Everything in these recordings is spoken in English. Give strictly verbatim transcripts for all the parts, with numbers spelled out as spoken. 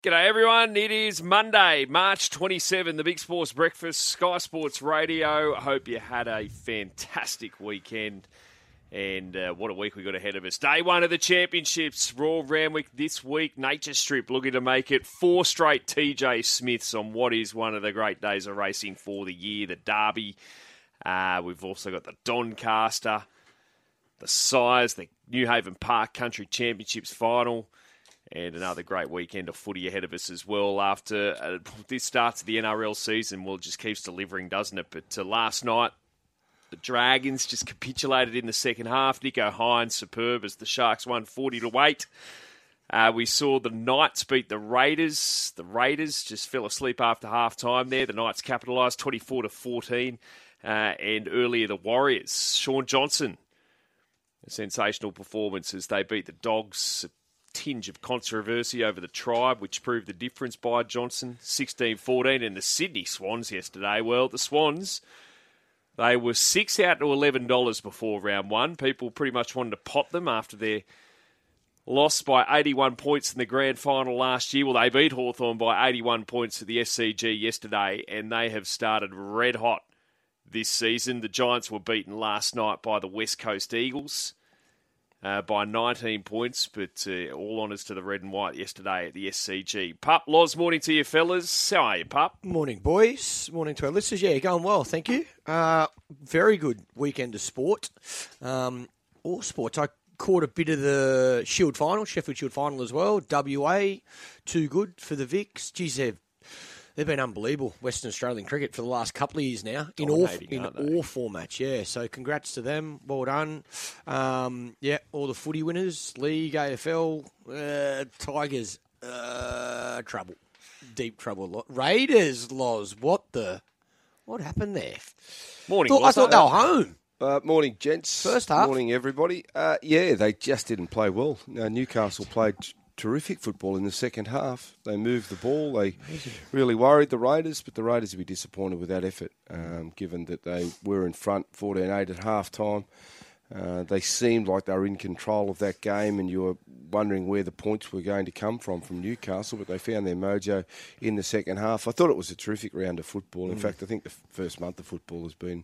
G'day everyone, it is Monday, March twenty-seventh, the Big Sports Breakfast, Sky Sports Radio. I hope you had a fantastic weekend and uh, what a week we got ahead of us. Day one of the championships, Royal Randwick this week, Nature Strip looking to make it four straight T J Smiths on what is one of the great days of racing for the year, the Derby. Uh, we've also got the Doncaster, the Sires, the New Haven Park Country Championships final. And another great weekend of footy ahead of us as well. After uh, this starts the N R L season, well, it just keeps delivering, doesn't it? But uh, last night, the Dragons just capitulated in the second half. Nico Hines, superb as the Sharks won forty to eight. Uh, we saw the Knights beat the Raiders. The Raiders just fell asleep after half time there. The Knights capitalised twenty-four to fourteen. Uh, and earlier, the Warriors. Sean Johnson, a sensational performance as they beat the Dogs. Tinge of controversy over the Tribe, which proved the difference by Johnson, sixteen fourteen, and the Sydney Swans yesterday. Well, the Swans, they were six out to eleven dollars before round one. People pretty much wanted to pot them after their loss by eighty-one points in the grand final last year. Well, they beat Hawthorn by eighty-one points at the S C G yesterday, and they have started red hot this season. The Giants were beaten last night by the West Coast Eagles. Uh, by nineteen points, but uh, all honours to the red and white yesterday at the S C G. Pup, Loz, morning to you fellas. How are you, Pup? Morning, boys. Morning to our listeners. Yeah, going well, thank you. Uh, very good weekend of sport. Um, all sports. I caught a bit of the Shield final, Sheffield Shield final as well. W A, too good for the Vicks. Geez, they've They've been unbelievable, Western Australian cricket, for the last couple of years now, in all in all formats. Yeah, so congrats to them. Well done. Um, yeah, all the footy winners, League, A F L, uh, Tigers, uh, trouble, deep trouble. Raiders, Loz, what the, what happened there? Morning, thought, I thought they were home. Uh, morning, gents. First half. Morning, everybody. Uh, yeah, they just didn't play well. Uh, Newcastle played terrific football in the second half. They moved the ball. They really worried the Raiders, but the Raiders would be disappointed with that effort, um, given that they were in front fourteen eight at half-time. Uh, they seemed like they were in control of that game, and you were wondering where the points were going to come from from Newcastle, but they found their mojo in the second half. I thought it was a terrific round of football. In mm. fact, I think the first month of football has been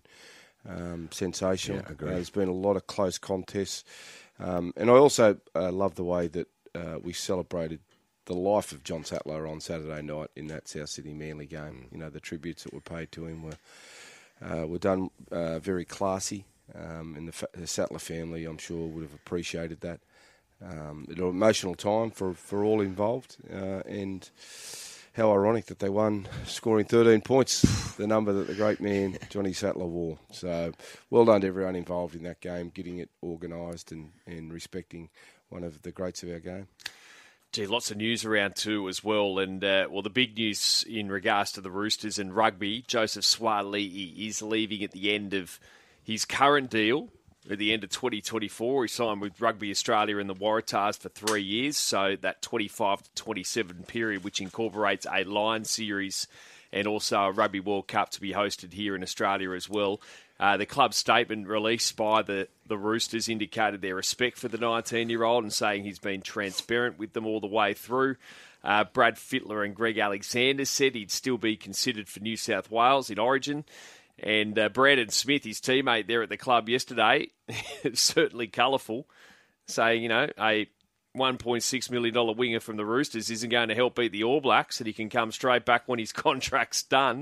um, sensational. Yeah, uh, there's been a lot of close contests. Um, and I also uh, love the way that Uh, we celebrated the life of John Sattler on Saturday night in that South Sydney Manly game. You know, the tributes that were paid to him were uh, were done uh, very classy, um, and the, fa- the Sattler family, I'm sure, would have appreciated that. Um, it was an emotional time for, for all involved, uh, and how ironic that they won, scoring thirteen points, the number that the great man Johnny Sattler wore. So well done to everyone involved in that game, getting it organised and, and respecting one of the greats of our game. Gee, lots of news around too as well. And, uh, well, the big news in regards to the Roosters and rugby, Joseph Suaalii is leaving at the end of his current deal, at the end of twenty twenty-four. He signed with Rugby Australia and the Waratahs for three years, so that twenty-five to twenty-seven period, which incorporates a Lion series and also a Rugby World Cup to be hosted here in Australia as well. Uh, the club statement released by the, the Roosters indicated their respect for the nineteen-year-old and saying he's been transparent with them all the way through. Uh, Brad Fittler and Greg Alexander said he'd still be considered for New South Wales in Origin. And uh, Brandon Smith, his teammate there at the club yesterday, certainly colourful, saying, you know, a one point six million dollars winger from the Roosters isn't going to help beat the All Blacks, and he can come straight back when his contract's done.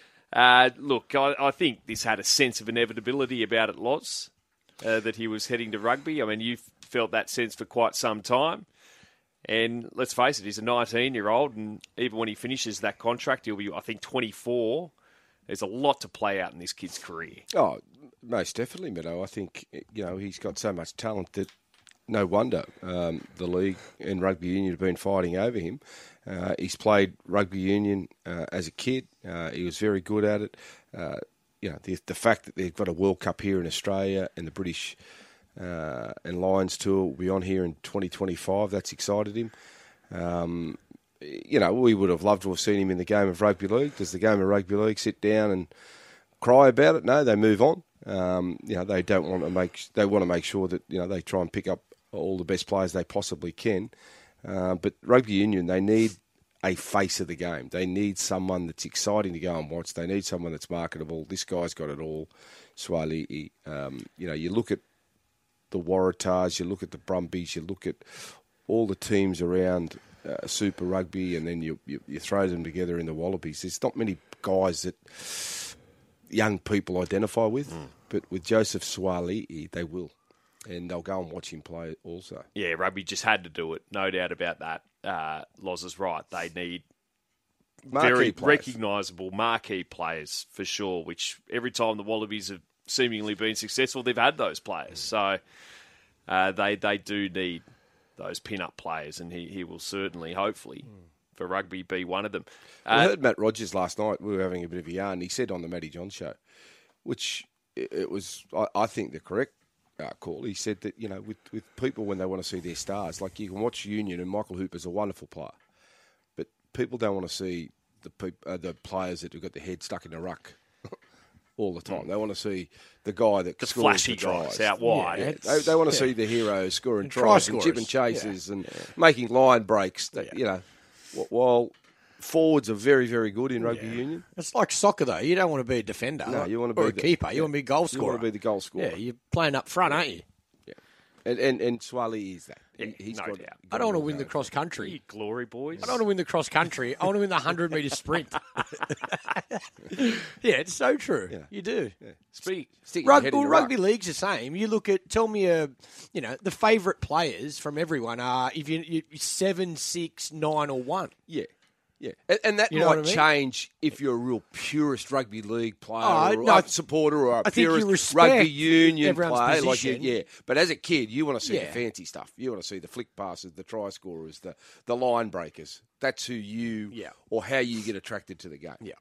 Uh, look, I, I think this had a sense of inevitability about it, Loz, uh, that he was heading to rugby. I mean, you've felt that sense for quite some time. And let's face it, he's a nineteen-year-old, and even when he finishes that contract, he'll be, I think, twenty-four. There's a lot to play out in this kid's career. Oh, most definitely, Meadow. I think, you know, he's got so much talent that no wonder um, the league and rugby union have been fighting over him. Uh, he's played rugby union uh, as a kid. Uh, he was very good at it. Uh, you know, the, the fact that they've got a World Cup here in Australia and the British uh, and Lions tour will be on here in twenty twenty-five, that's excited him. Um, you know, we would have loved to have seen him in the game of rugby league. Does the game of rugby league sit down and cry about it? No, they move on. Um, you know, they don't want to make. They want to make sure that, you know, they try and pick up all the best players they possibly can. Uh, but rugby union, they need a face of the game. They need someone that's exciting to go and watch. They need someone that's marketable. This guy's got it all. Suaalii, um, you know, you look at the Waratahs, you look at the Brumbies, you look at all the teams around uh, Super Rugby, and then you, you you throw them together in the Wallabies. There's not many guys that young people identify with, mm. but with Joseph Suaalii, they will. And they'll go and watch him play also. Yeah, rugby just had to do it. No doubt about that. Uh, Loz is right. They need marquee very players. recognisable marquee players for sure, which every time the Wallabies have seemingly been successful, they've had those players. So uh, they they do need those pin-up players, and he, he will certainly, hopefully, for rugby, be one of them. Uh, I heard Matt Rogers last night. We were having a bit of a yarn. He said on the Matty John show, which it, it was, I, I think, the correct Uh, call. He said that, you know, with, with people when they want to see their stars, like you can watch Union and Michael Hooper's a wonderful player, but people don't want to see the peop, uh, the players that have got their head stuck in the ruck all the time. Mm. They want to see the guy that the scores flashy the tries. guys out wide. Yeah, they, they want to yeah. see the heroes scoring and tries try and chip and chases yeah. and yeah. making line breaks. That, yeah. You know, while forwards are very, very good in rugby yeah. union. It's like soccer, though. You don't want to be a defender. No, you want to or be a the, keeper. You yeah. want to be a goal You scorer. want to be the goal scorer. Yeah, you're playing up front, aren't you? And and, and Suaalii is that. Yeah, He's no got, doubt. got I don't want to all win the going. cross country. You glory boys. I don't want to win the cross country. I want to win the one hundred metre sprint. Yeah, it's so true. Yeah. You do. Yeah. Speak. Stick your Rug, head in well, the rugby ruck. league's the same. You look at, tell me, a, you know, the favourite players from everyone are if you, you seven, six, nine, or one. Yeah. Yeah, and, and that You know might what I mean? change if you're a real purist rugby league player Oh, or no, a supporter or a I think you purist respect rugby union everyone's player. Like you, position. yeah, but as a kid, you want to see Yeah. the fancy stuff. You want to see the flick passes, the try scorers, the the line breakers. That's who you Yeah. or how you get attracted to the game. Yeah.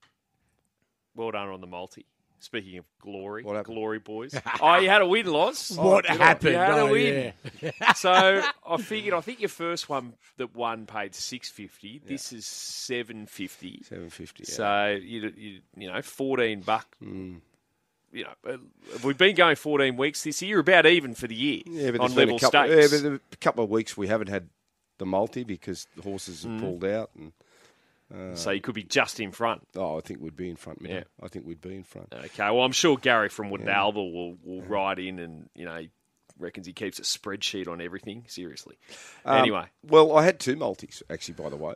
Well done on the multi. Speaking of glory, What happened? glory boys. Oh, you had a win, Loz. What Oh, happened? You had a Oh, win. yeah. So I figured, I think your first one that won paid six fifty. This is seven fifty. Seven fifty. Yeah. So you, you you know fourteen buck. Mm. You know, uh, we've been going fourteen weeks this year, about even for the year Yeah, but on there's been level a couple, stakes. yeah, but there- a couple of weeks we haven't had the multi because the horses Mm. have pulled out. And so you could be just in front. oh, I think we'd be in front. Yeah. Yeah, I think we'd be in front. Okay, well, I'm sure Gary from Woodalba will will write in and you know he reckons he keeps a spreadsheet on everything. Seriously. Um, Anyway, well, I had two multis actually, by the way,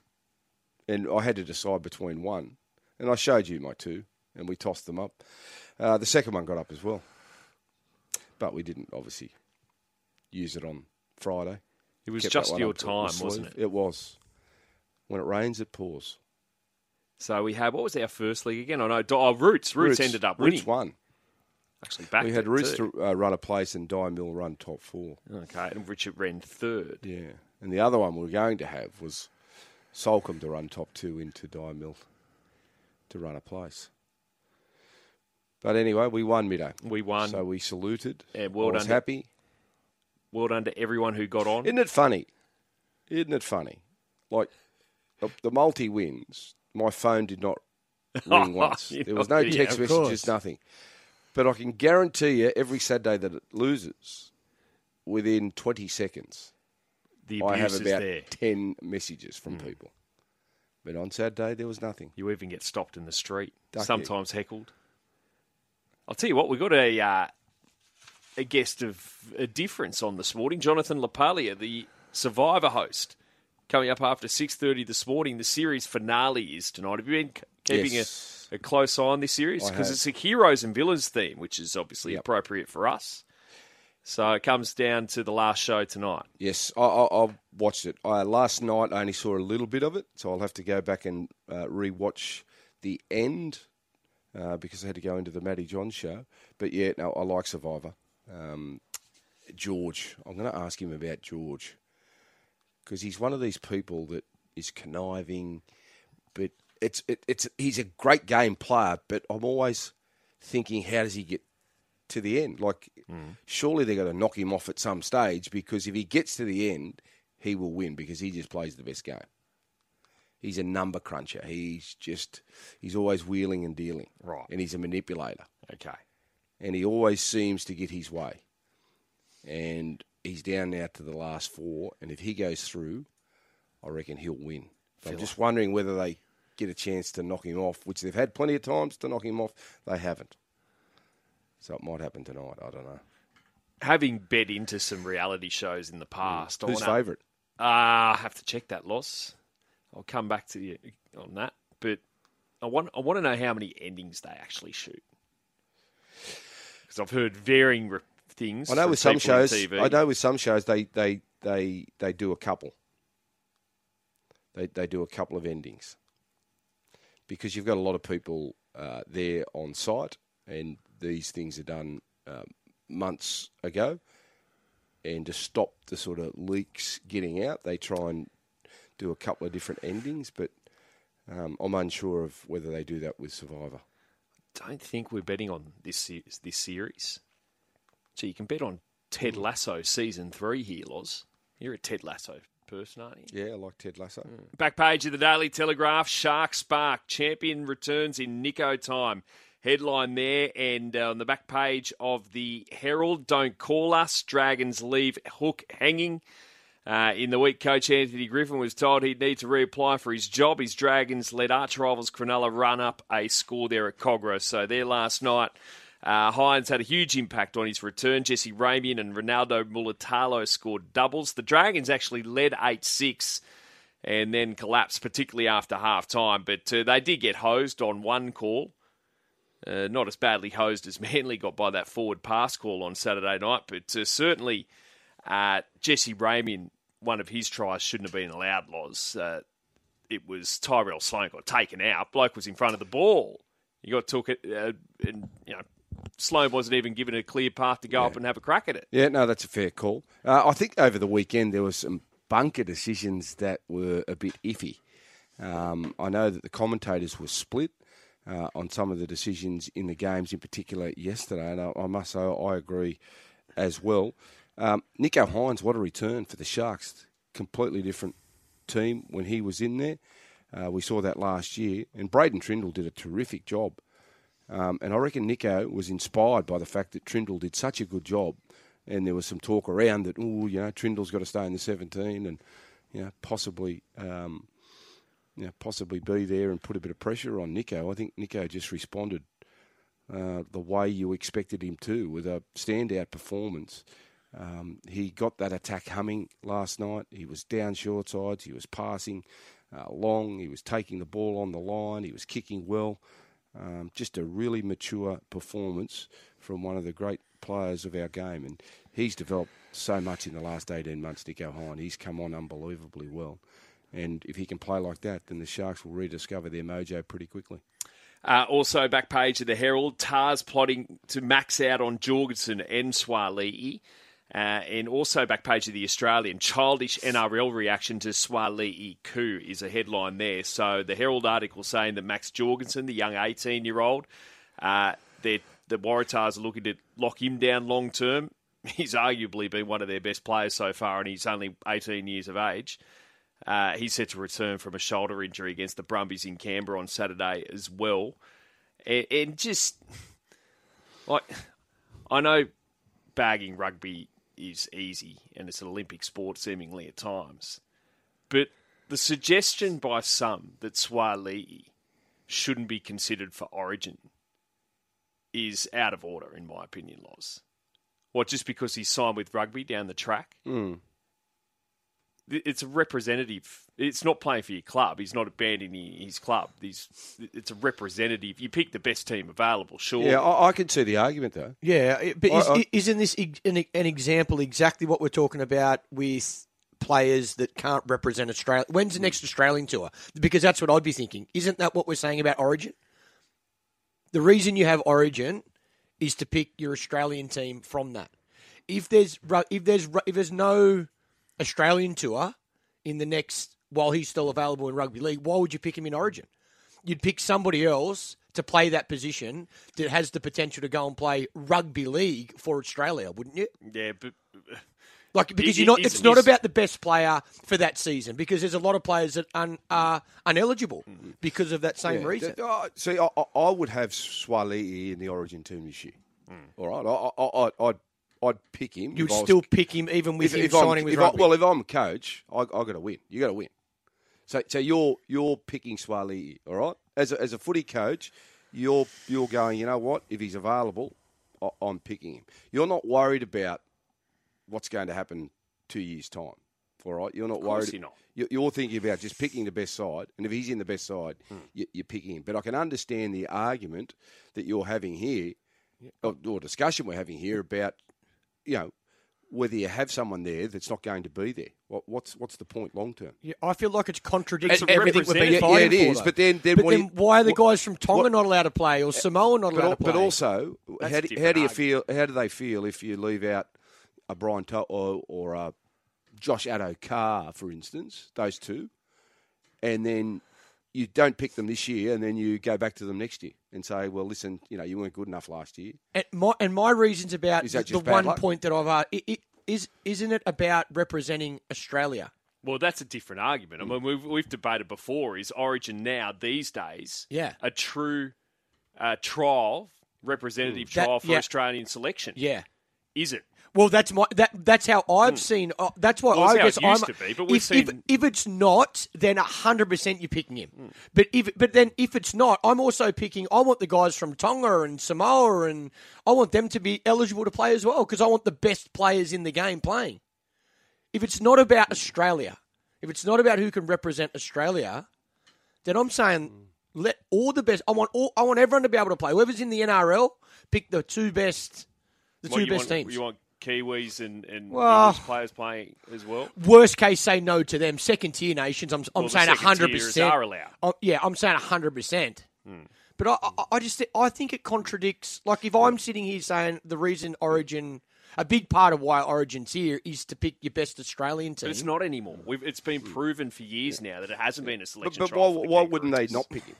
and I had to decide between one, and I showed you my two, and we tossed them up. Uh, the second one got up as well, but we didn't obviously use it on Friday. it was Kept that just one your up the time, sleeve. wasn't it? It was. When it rains, it pours. So we had, what was our first league again? I know, oh, Roots. Roots, ended up winning. Roots won. Actually, back We had it Roots too. to uh, run a place and Di Mill run top four. Okay, and Richard ran third. Yeah. And the other one we were going to have was Solcombe to run top two into Di Mill to run a place. But anyway, we won midday. We won. So we saluted. Yeah, well I was done. happy. Well done to everyone who got on. Isn't it funny? Isn't it funny? Like, the, the multi wins, my phone did not ring once. You There was know, no yeah, text of messages, course. nothing. But I can guarantee you every Saturday that it loses, within twenty seconds, the I abuse have is about there. ten messages from people. But on Saturday, there was nothing. You even get stopped in the street, Ducky. sometimes heckled. I'll tell you what, we got a uh, a guest of a difference on this morning, Jonathan LaPaglia, the Survivor host, coming up after six thirty this morning. The series finale is tonight. Have you been keeping Yes. a, a close eye on this series? I Because have. it's a heroes and villains theme, which is obviously Yep. appropriate for us. So it comes down to the last show tonight. Yes, I, I, I watched it. I, last night I only saw a little bit of it, so I'll have to go back and uh, re-watch the end uh, because I had to go into the Matty John show. But yeah, no, I like Survivor. Um, George, I'm going to ask him about George because he's one of these people that is conniving, but it's it, it's he's a great game player. But I'm always thinking, how does he get to the end? Like, surely they're going to knock him off at some stage because if he gets to the end, he will win because he just plays the best game. He's a number cruncher. He's just, he's always wheeling and dealing. Right. And he's a manipulator. Okay. And he always seems to get his way. And he's down now to the last four. And if he goes through, I reckon he'll win. I'm just wondering whether they get a chance to knock him off, which they've had plenty of times to knock him off. They haven't. So it might happen tonight. I don't know. Having bet into some reality shows in the past. Who's wanna, favourite? Uh, I have to check that, Loss. I'll come back to you on that. But I want I want to know how many endings they actually shoot. Because I've heard varying re- things. I know from with some people in shows. T V. I know with some shows they they they, they do a couple. They they do a couple of endings because you've got a lot of people uh, there on site, and these things are done um, months ago, and to stop the sort of leaks getting out, they try and do a couple of different endings. But um, I'm unsure of whether they do that with Survivor. Don't think we're betting on this se- this series. So you can bet on Ted Lasso season three here, Loz. You're a Ted Lasso person, aren't you? Yeah, I like Ted Lasso. Mm. Back page of the Daily Telegraph, Shark Spark. Champion returns in Nico time. Headline there. And uh, on the back page of the Herald, don't call us. Dragons leave hook hanging. Uh, in the week, coach Anthony Griffin was told he'd need to reapply for his job. His Dragons led arch rivals Cronulla run up a score there at Cogra. So there last night, uh, Hines had a huge impact on his return. Jesse Ramian and Ronaldo Mulatalo scored doubles. The Dragons actually led eight six and then collapsed, particularly after half-time. But uh, they did get hosed on one call. Uh, not as badly hosed as Manly got by that forward pass call on Saturday night, but uh, certainly uh, Jesse Ramian, one of his tries shouldn't have been allowed, Loz. Uh, it was Tyrell Sloan got taken out. Bloke was in front of the ball. He got took it, uh, and you know Sloan wasn't even given a clear path to go Yeah. up and have a crack at it. Yeah, no, that's a fair call. Uh, I think over the weekend there were some bunker decisions that were a bit iffy. Um, I know that the commentators were split uh, on some of the decisions in the games, in particular yesterday, and I, I must say I agree as well. Um, Nico Hines, what a return for the Sharks. Completely different team when he was in there. Uh, we saw that last year. And Braden Trindle did a terrific job. Um, and I reckon Nico was inspired by the fact that Trindle did such a good job. And there was some talk around that, oh, you know, Trindle's got to stay in the seventeen and, you know, possibly, um, you know, possibly be there and put a bit of pressure on Nico. I think Nico just responded uh, the way you expected him to, with a standout performance. Um, he got that attack humming last night. He was down short sides. He was passing uh, long. He was taking the ball on the line. He was kicking well. Um, just a really mature performance from one of the great players of our game. And he's developed so much in the last eighteen months, Nico Hine. He's come on unbelievably well. And if he can play like that, then the Sharks will rediscover their mojo pretty quickly. Uh, also, back page of the Herald, Tars plotting to max out on Jorgensen and Swali'i. Uh, and also back page of the Australian, childish N R L reaction to Swali'i coup is a headline there. So the Herald article saying that Max Jorgensen, the young eighteen-year-old, uh, the Waratahs are looking to lock him down long term. He's arguably been one of their best players so far, and he's only eighteen years of age. Uh, he's set to return from a shoulder injury against the Brumbies in Canberra on Saturday as well. And, and just, like, I know bagging rugby is easy and it's an Olympic sport seemingly at times. But the suggestion by some that Swali'i shouldn't be considered for Origin is out of order, in my opinion, Loz. What, just because he's signed with rugby down the track? Mm. It's a representative. It's not playing for your club. He's not abandoning his club. He's, it's a representative. You pick the best team available, sure. Yeah, I, I can see the argument, though. Yeah, but is, I, I, isn't this an, an example exactly what we're talking about with players that can't represent Australia? When's the next Australian tour? Because that's what I'd be thinking. Isn't that what we're saying about Origin? The reason you have Origin is to pick your Australian team from that. If there's if there's if there's no Australian tour in the next, while he's still available in rugby league, why would you pick him in Origin? You'd pick somebody else to play that position that has the potential to go and play rugby league for Australia, wouldn't you? Yeah, but like because it, you're not. it, It's not about the best player for that season because there's a lot of players that un, are ineligible mm-hmm. because of that same yeah, reason. The, uh, see, I, I would have Swali'i in the Origin team this year. Mm. All right, I, I, I, I'd. I'd pick him. You'd still pick him even with if, him if signing I'm, with if rugby. I, well, if I'm a coach, I, I got to win. You got to win. So, so you're you're picking Swaliti, all right? As a, as a footy coach, you're you're going. You know what? If he's available, I, I'm picking him. You're not worried about what's going to happen two years' time, all right? You're not Of course worried. you're not. You're, you're thinking about just picking the best side, and if he's in the best side, Hmm. you, you're picking him. But I can understand the argument that you're having here, or, or discussion we're having here about, you know, whether you have someone there that's not going to be there. What, what's what's the point long term? Yeah, I feel like it's contradicts And- everything we've been Yeah, fighting yeah, it for. is, though. but then- then but what then do you- why are the what- guys from Tonga what- not allowed to play or Samoa not allowed But, to play? but also, That's how a do, different how do you argument. feel? How do they feel if you leave out a Brian to- or, or a Josh Addo-Carr, for instance, those two, and then you don't pick them this year, and then you go back to them next year and say, "Well, listen, you know, you weren't good enough last year." And my, and my reasons about Is that the just bad one luck? point that I've uh, it, it, is isn't it about representing Australia? Well, that's a different argument. I Hmm. mean, we've, we've debated before, is Origin now, these days, Yeah. a true uh, trial, representative That- trial for yeah. Australian selection? Yeah. Is it? Well, that's my that that's how I've seen. Uh, that's why Hmm. Well, I it's how guess it used I'm. to be, but we've if, if, seen- if it's not, then hundred percent you're picking him. Hmm. But if but then if it's not, I'm also picking. I want the guys from Tonga and Samoa, and I want them to be eligible to play as well because I want the best players in the game playing. If it's not about Australia, if it's not about who can represent Australia, then I'm saying let all the best. I want all. I want everyone to be able to play. Whoever's in the N R L, pick the two best. The What, two you best want, teams. You want Kiwis and, and Well- English players playing as well? Worst case, say no to them. Second tier nations, I'm, I'm Well, the saying second hundred tiers percent are allowed. Oh, yeah, I'm saying hundred percent. Hmm. But I, I, I just, thi- I think it contradicts. Like if I'm sitting here saying the reason Origin, a big part of why Origin's here is to pick your best Australian team. But it's not anymore. We've, it's been proven for years now that it hasn't been a But, selection but trial why, for the why wouldn't they Kangaroos. not pick him?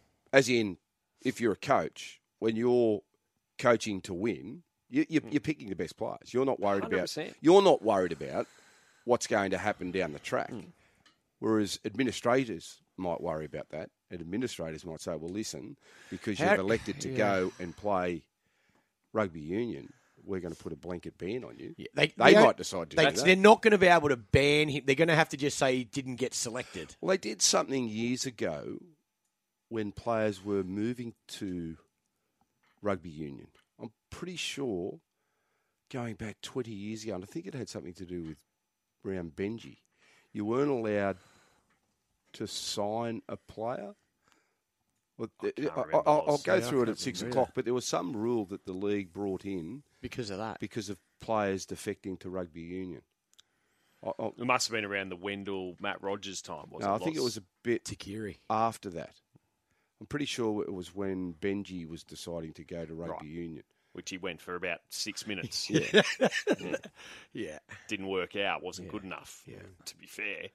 As in, if you're a coach, when you're coaching to win, you, you, you're picking the best players. You're not worried one hundred about. percent. You're not worried about what's going to happen down the track. Hmm. Whereas administrators might worry about that, and administrators might say, "Well, listen, because How- you've elected to yeah. go and play rugby union, we're going to put a blanket ban on you." Yeah, they, They they might decide to They, do that. they're not going to be able to ban him. They're going to have to just say he didn't get selected. Well, they did something years ago when players were moving to rugby union. I'm pretty sure going back twenty years ago, and I think it had something to do with around Benji, you weren't allowed to sign a player. Well, I can't I- remember. I'll, I'll go Yeah, I through it can't at six remember o'clock, but there was some rule that the league brought in Because of that. because of players defecting to rugby union. I, I, It must have been around the Wendell, Matt Rogers time, wasn't no, it? I think it Lots- was a bit Takiri. after that. I'm pretty sure it was when Benji was deciding to go to rugby Right. union. which he went for about six minutes. Yeah. Yeah. Didn't work out, wasn't Yeah. good enough, Yeah. to be fair.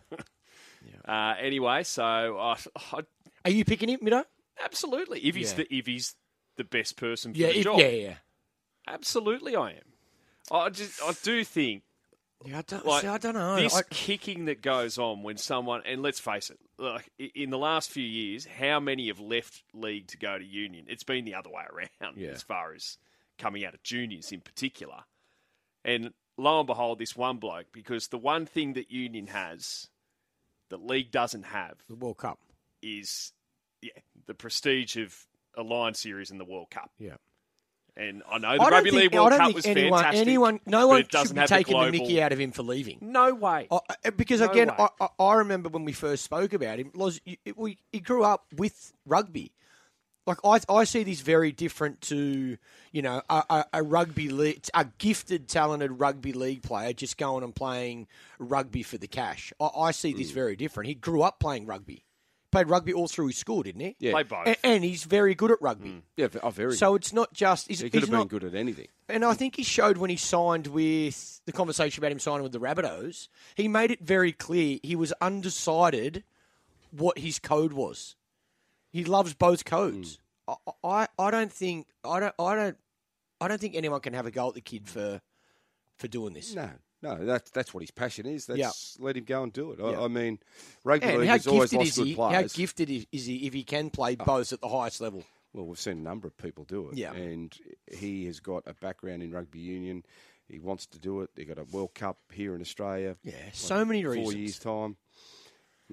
uh, anyway, so I, I, Are you picking him, Mido? absolutely, if he's Yeah. the if he's the best person for Yeah, the if- job, yeah, yeah. absolutely, I am. I just I do think Yeah, I don't, like see, I don't know. this I, kicking that goes on when someone, and let's face it, like i- in the last few years, how many have left league to go to union? It's been the other way around Yeah. as far as coming out of juniors in particular. And lo and behold, this one bloke, because the one thing that union has that league doesn't have the World Cup. is yeah the prestige of a Lion Series in the World Cup. Yeah. And I know the I don't Rugby think, League I World don't Cup think was anyone, fantastic. anyone, no but one it should doesn't be have taking the, the global... mickey out of him for leaving. No way. I, I- because No again, way. I, I, I remember when we first spoke about him. Loz, you- it- we, he grew up with rugby. Like I, I see this very different to you know a, a, a rugby league, a gifted, talented rugby league player just going and playing rugby for the cash. I, I see this very different. He grew up playing rugby, played rugby all through his school, didn't he? Yeah. Play both. And, and he's very good at rugby. Yeah, oh, very So it's not just he's, good. He could he's have been not, good at anything. and I think he showed when he signed with the conversation about him signing with the Rabbitohs, he made it very clear he was undecided what his code was. He loves both codes. I, I, I don't think I don't I don't I don't think anyone can have a go at the kid for for doing this. No, no, that's that's what his passion is. That's Yeah. let him go and do it. Yeah. I, I mean, rugby And league how has always gifted lost is good he? players. How gifted is is he if he can play both at the highest level? Well, we've seen a number of people do it. Yeah. And he has got a background in rugby union. He wants to do it. They got a World Cup here in Australia. Yeah, so many Four reasons. years time, mate.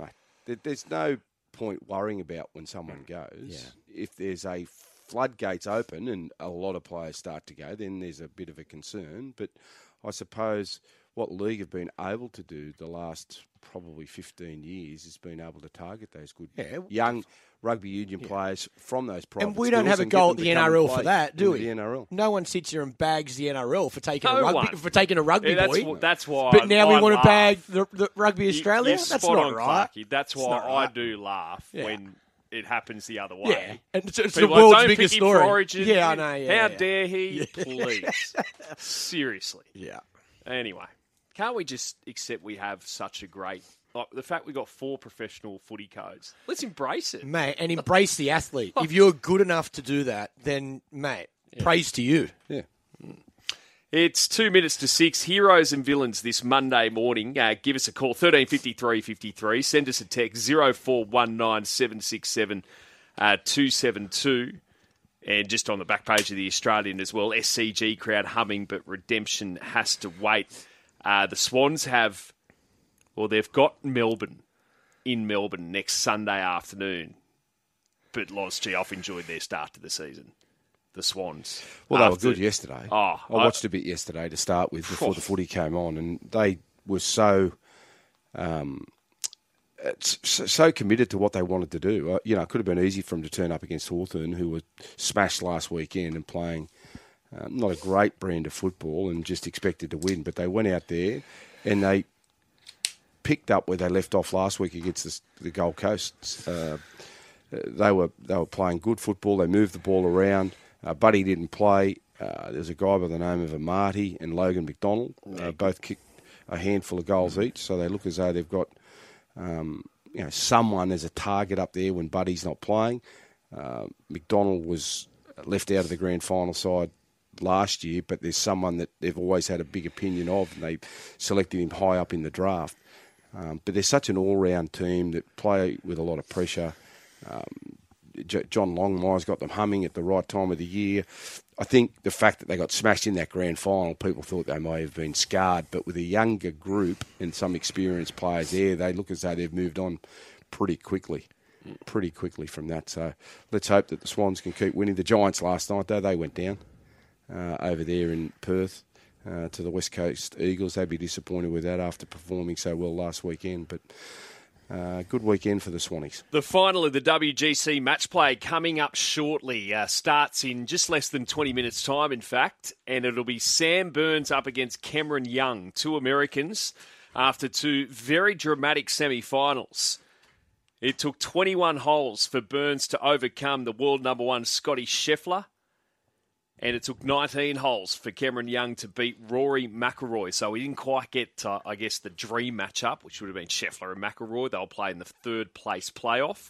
there, there's no point worrying about when someone goes. Yeah. If there's a floodgates open and a lot of players start to go, then there's a bit of a concern. But I suppose what League have been able to do the last probably fifteen years has been able to target those good Yeah. young rugby union Yeah. players from those private And we don't schools have a and get goal them at to the come N and R L play for that, do in we? The N R L. No one sits here and bags the N R L for taking No a rugby one. for taking a rugby Yeah, that's, boy. wh- that's why. But now I we want to laugh. bag the, the Rugby You- Australia? you're That's spot not on, right. Clarky. That's It's why not I right. do laugh Yeah. when it happens the other way. Yeah, and it's, it's the People are like, world's don't biggest pick him story. for Origin. Yeah, I know. Yeah, How yeah. dare he? Yeah. Please. Seriously. Yeah. Anyway, can't we just accept we have such a great... Like, the fact we got four professional footy codes. Let's embrace it. Mate, and embrace the athlete. If you're good enough to do that, then, mate, praise to you. Yeah. It's two minutes to six. Heroes and villains this Monday morning. Uh, give us a call, thirteen fifty-three fifty-three. Send us a text, zero four one nine seven six seven two seven two. And just on the back page of the Australian as well, S C G crowd humming, but redemption has to wait. Uh, the Swans have, well, they've got Melbourne in Melbourne next Sunday afternoon. But Loz, gee, I've enjoyed their start to the season. The Swans. Well, they After- were good yesterday. Oh, I I- watched a bit yesterday to start with before the footy came on, and they were so um, it's so so committed to what they wanted to do. Uh, you know, it could have been easy for them to turn up against Hawthorn, who were smashed last weekend and playing uh, not a great brand of football and just expected to win. But they went out there and they picked up where they left off last week against the, the Gold Coast. Uh, they were they were playing good football. They moved the ball around. Uh, Buddy didn't play. Uh, there's a guy by the name of Amati and Logan McDonald. Uh, both kicked a handful of goals each, so they look as though they've got um, you know someone as a target up there when Buddy's not playing. Uh, McDonald was left out of the grand final side last year, but there's someone that they've always had a big opinion of, and they selected him high up in the draft. Um, but they're such an all-round team that play with a lot of pressure. Um, J- John Longmire's got them humming at the right time of the year. I think the fact that they got smashed in that grand final, people thought they may have been scarred, but with a younger group and some experienced players there, they look as though they've moved on pretty quickly, pretty quickly from that. So let's hope that the Swans can keep winning. The Giants last night, though, they went down uh, over there in Perth uh, to the West Coast Eagles. They'd be disappointed with that after performing so well last weekend, but... Uh, good weekend for the Swannies. The final of the W G C match play coming up shortly. Uh, starts in just less than twenty minutes' time, in fact, and it'll be Sam Burns up against Cameron Young, two Americans, after two very dramatic semi-finals. It took twenty-one holes for Burns to overcome the world number one Scotty Scheffler, and it took nineteen holes for Cameron Young to beat Rory McIlroy. So we didn't quite get, uh, I guess, the dream matchup, which would have been Scheffler and McIlroy. They'll play in the third place playoff.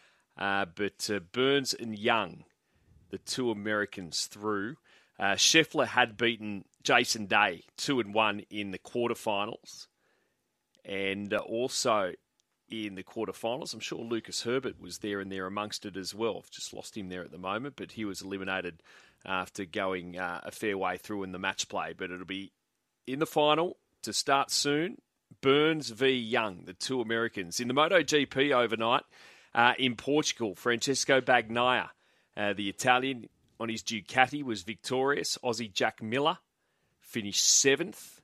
Uh, but uh, Burns and Young, the two Americans through. Uh, Scheffler had beaten Jason Day two and one in the quarterfinals, and uh, also in the quarterfinals, I'm sure Lucas Herbert was there and there amongst it as well. I've just lost him there at the moment, but he was eliminated after going uh, a fair way through in the match play. But it'll be in the final to start soon. Burns v Young, the two Americans. In the MotoGP overnight uh, in Portugal, Francesco Bagnaia, uh, the Italian on his Ducati, was victorious. Aussie Jack Miller finished seventh.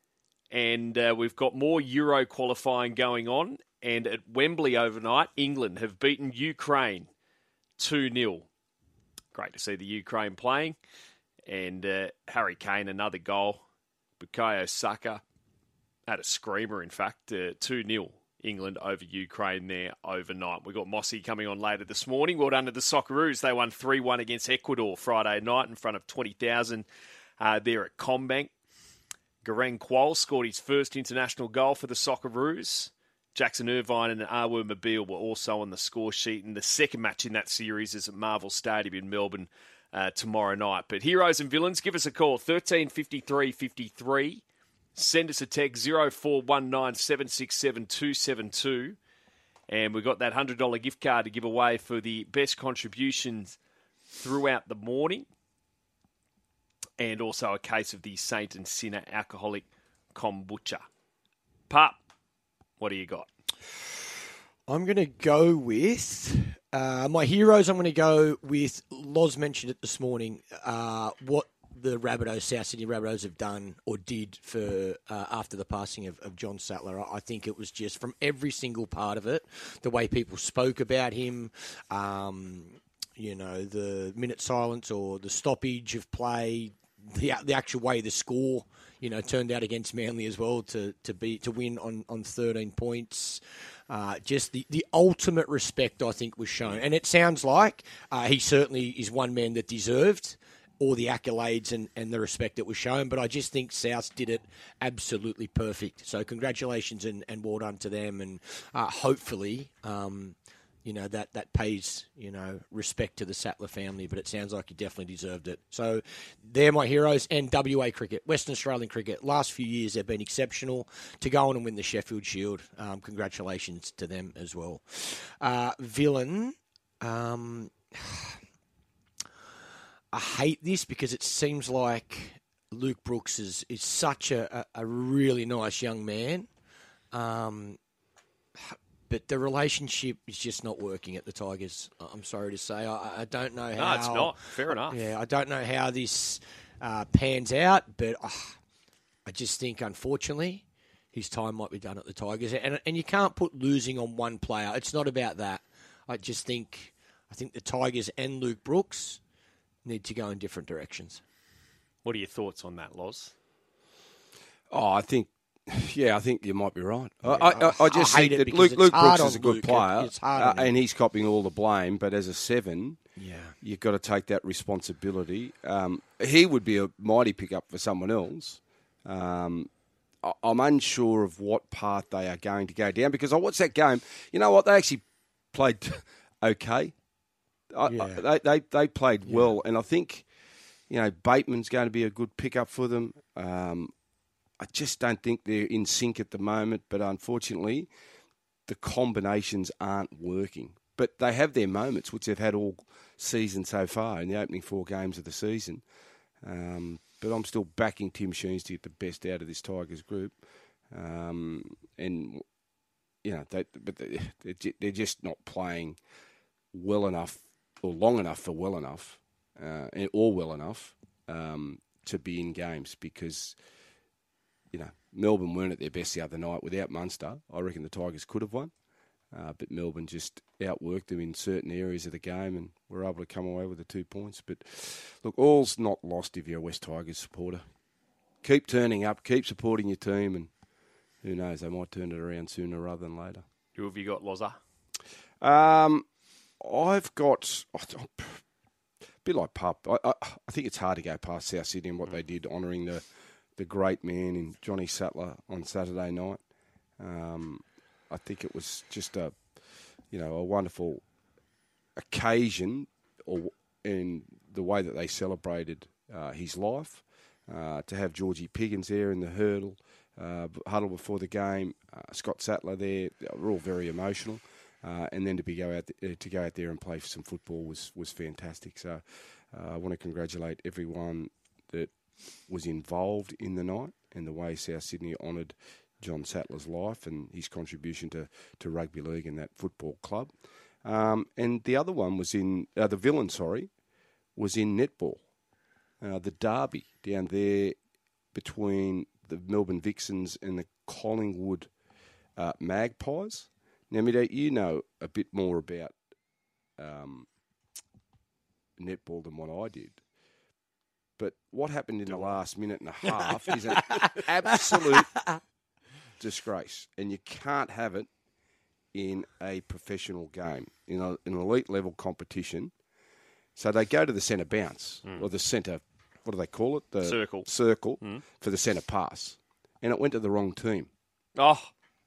And uh, we've got more Euro qualifying going on. And at Wembley overnight, England have beaten Ukraine two nil. Great to see the Ukraine playing. And uh, Harry Kane, another goal. Bukayo Saka had a screamer, in fact. Uh, two nil England over Ukraine there overnight. We've got Mossy coming on later this morning. Well done to the Socceroos. They won three one against Ecuador Friday night in front of twenty thousand uh, there at Combank. Garang Kuol scored his first international goal for the Socceroos. Jackson Irvine and Arwa Mobile were also on the score sheet. And the second match in that series is at Marvel Stadium in Melbourne uh, tomorrow night. But heroes and villains, give us a call, thirteen fifty-three fifty-three. Send us a text, zero four one nine seven six seven two seven two. And we've got that one hundred dollars gift card to give away for the best contributions throughout the morning. And also a case of the Saint and Sinner alcoholic kombucha. Pup, what do you got? I'm going to go with uh, my heroes. I'm going to go with Loz mentioned it this morning. Uh, what the Rabbitohs, South Sydney Rabbitohs, have done or did for uh, after the passing of, of John Sattler. I, I think it was just from every single part of it, the way people spoke about him. Um, you know, the minute silence or the stoppage of play, the the actual way the score, you know, turned out against Manly as well to to be to win on, on thirteen points. Uh, just the, the ultimate respect, I think, was shown. And it sounds like uh, he certainly is one man that deserved all the accolades and, and the respect that was shown. But I just think South did it absolutely perfect. So congratulations and, and well done to them. And uh, hopefully, um, you know, that, that pays, you know, respect to the Sattler family. But it sounds like he definitely deserved it. So they're my heroes. And W A cricket, Western Australian cricket, last few years they've been exceptional. To go on and win the Sheffield Shield, um, congratulations to them as well. Uh, villain, um, I hate this because it seems like Luke Brooks is, is such a, a, a really nice young man. Um, but the relationship is just not working at the Tigers, I'm sorry to say. I, I don't know how... No, it's not. Fair enough. Yeah, I don't know how this uh, pans out, but uh, I just think, unfortunately, his time might be done at the Tigers. And, and you can't put losing on one player. It's not about that. I just think, I think the Tigers and Luke Brooks need to go in different directions. What are your thoughts on that, Loz? Oh, I think, yeah, I think you might be right. Yeah, I, I, I just I hate think it that because Luke, it's Luke hard Brooks is a on good Luke. player, It's hard uh, on him. and he's copping all the blame. But as a seven, Yeah. you've got to take that responsibility. Um, he would be a mighty pickup for someone else. Um, I, I'm unsure of what path they are going to go down because I watched that game. You know what? They actually played okay. I, Yeah. I, they, they they played yeah. well, and I think you know Bateman's going to be a good pickup for them. Um, I just don't think they're in sync at the moment, but unfortunately, the combinations aren't working. But they have their moments, which they've had all season so far in the opening four games of the season. Um, but I'm still backing Tim Sheens to get the best out of this Tigers group. Um, and, you know, they, but they, they're just not playing well enough or long enough for well enough uh, or well enough um, to be in games because... You know, Melbourne weren't at their best the other night. Without Munster, I reckon the Tigers could have won. Uh, but Melbourne just outworked them in certain areas of the game and were able to come away with the two points. But, look, all's not lost if you're a West Tigers supporter. Keep turning up, keep supporting your team, and who knows, they might turn it around sooner rather than later. Who have you got, Loza? Um, I've got... Oh, a bit like Pup. I, I, I think it's hard to go past South Sydney and what they did, honouring the... the great man in Johnny Sattler on Saturday night. Um, I think it was just a, you know, a wonderful occasion, or in the way that they celebrated uh, his life. Uh, to have Georgie Piggins there in the hurdle, uh, huddle before the game, uh, Scott Sattler there, we're all very emotional. Uh, and then to be go out th- to go out there and play some football was was fantastic. So uh, I want to congratulate everyone that was involved in the night and the way South Sydney honoured John Sattler's life and his contribution to, to rugby league and that football club. Um, and the other one was in, uh, the villain, sorry, was in netball. Uh, the derby down there between the Melbourne Vixens and the Collingwood uh, Magpies. Now, Mido, you know a bit more about um, netball than what I did. But what happened in the last minute and a half is an absolute disgrace. And you can't have it in a professional game, in a, an elite level competition. So they go to the centre bounce, mm. or the centre, what do they call it? The circle. Circle mm. for the centre pass. And it went to the wrong team. Oh,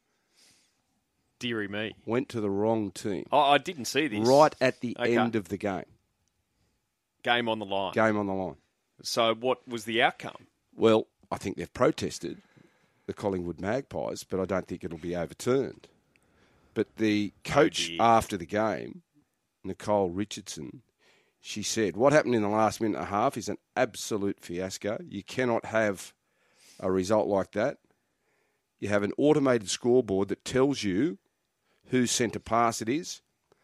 dearie me. Went to the wrong team. Oh, I didn't see this. Right at the okay. end of the game. Game on the line. Game on the line. So what was the outcome? Well, I think they've protested, the Collingwood Magpies, but I don't think it'll be overturned. But the coach oh after the game, Nicole Richardson, she said, what happened in the last minute and a half is an absolute fiasco. You cannot have a result like that. You have an automated scoreboard that tells you whose centre pass it is.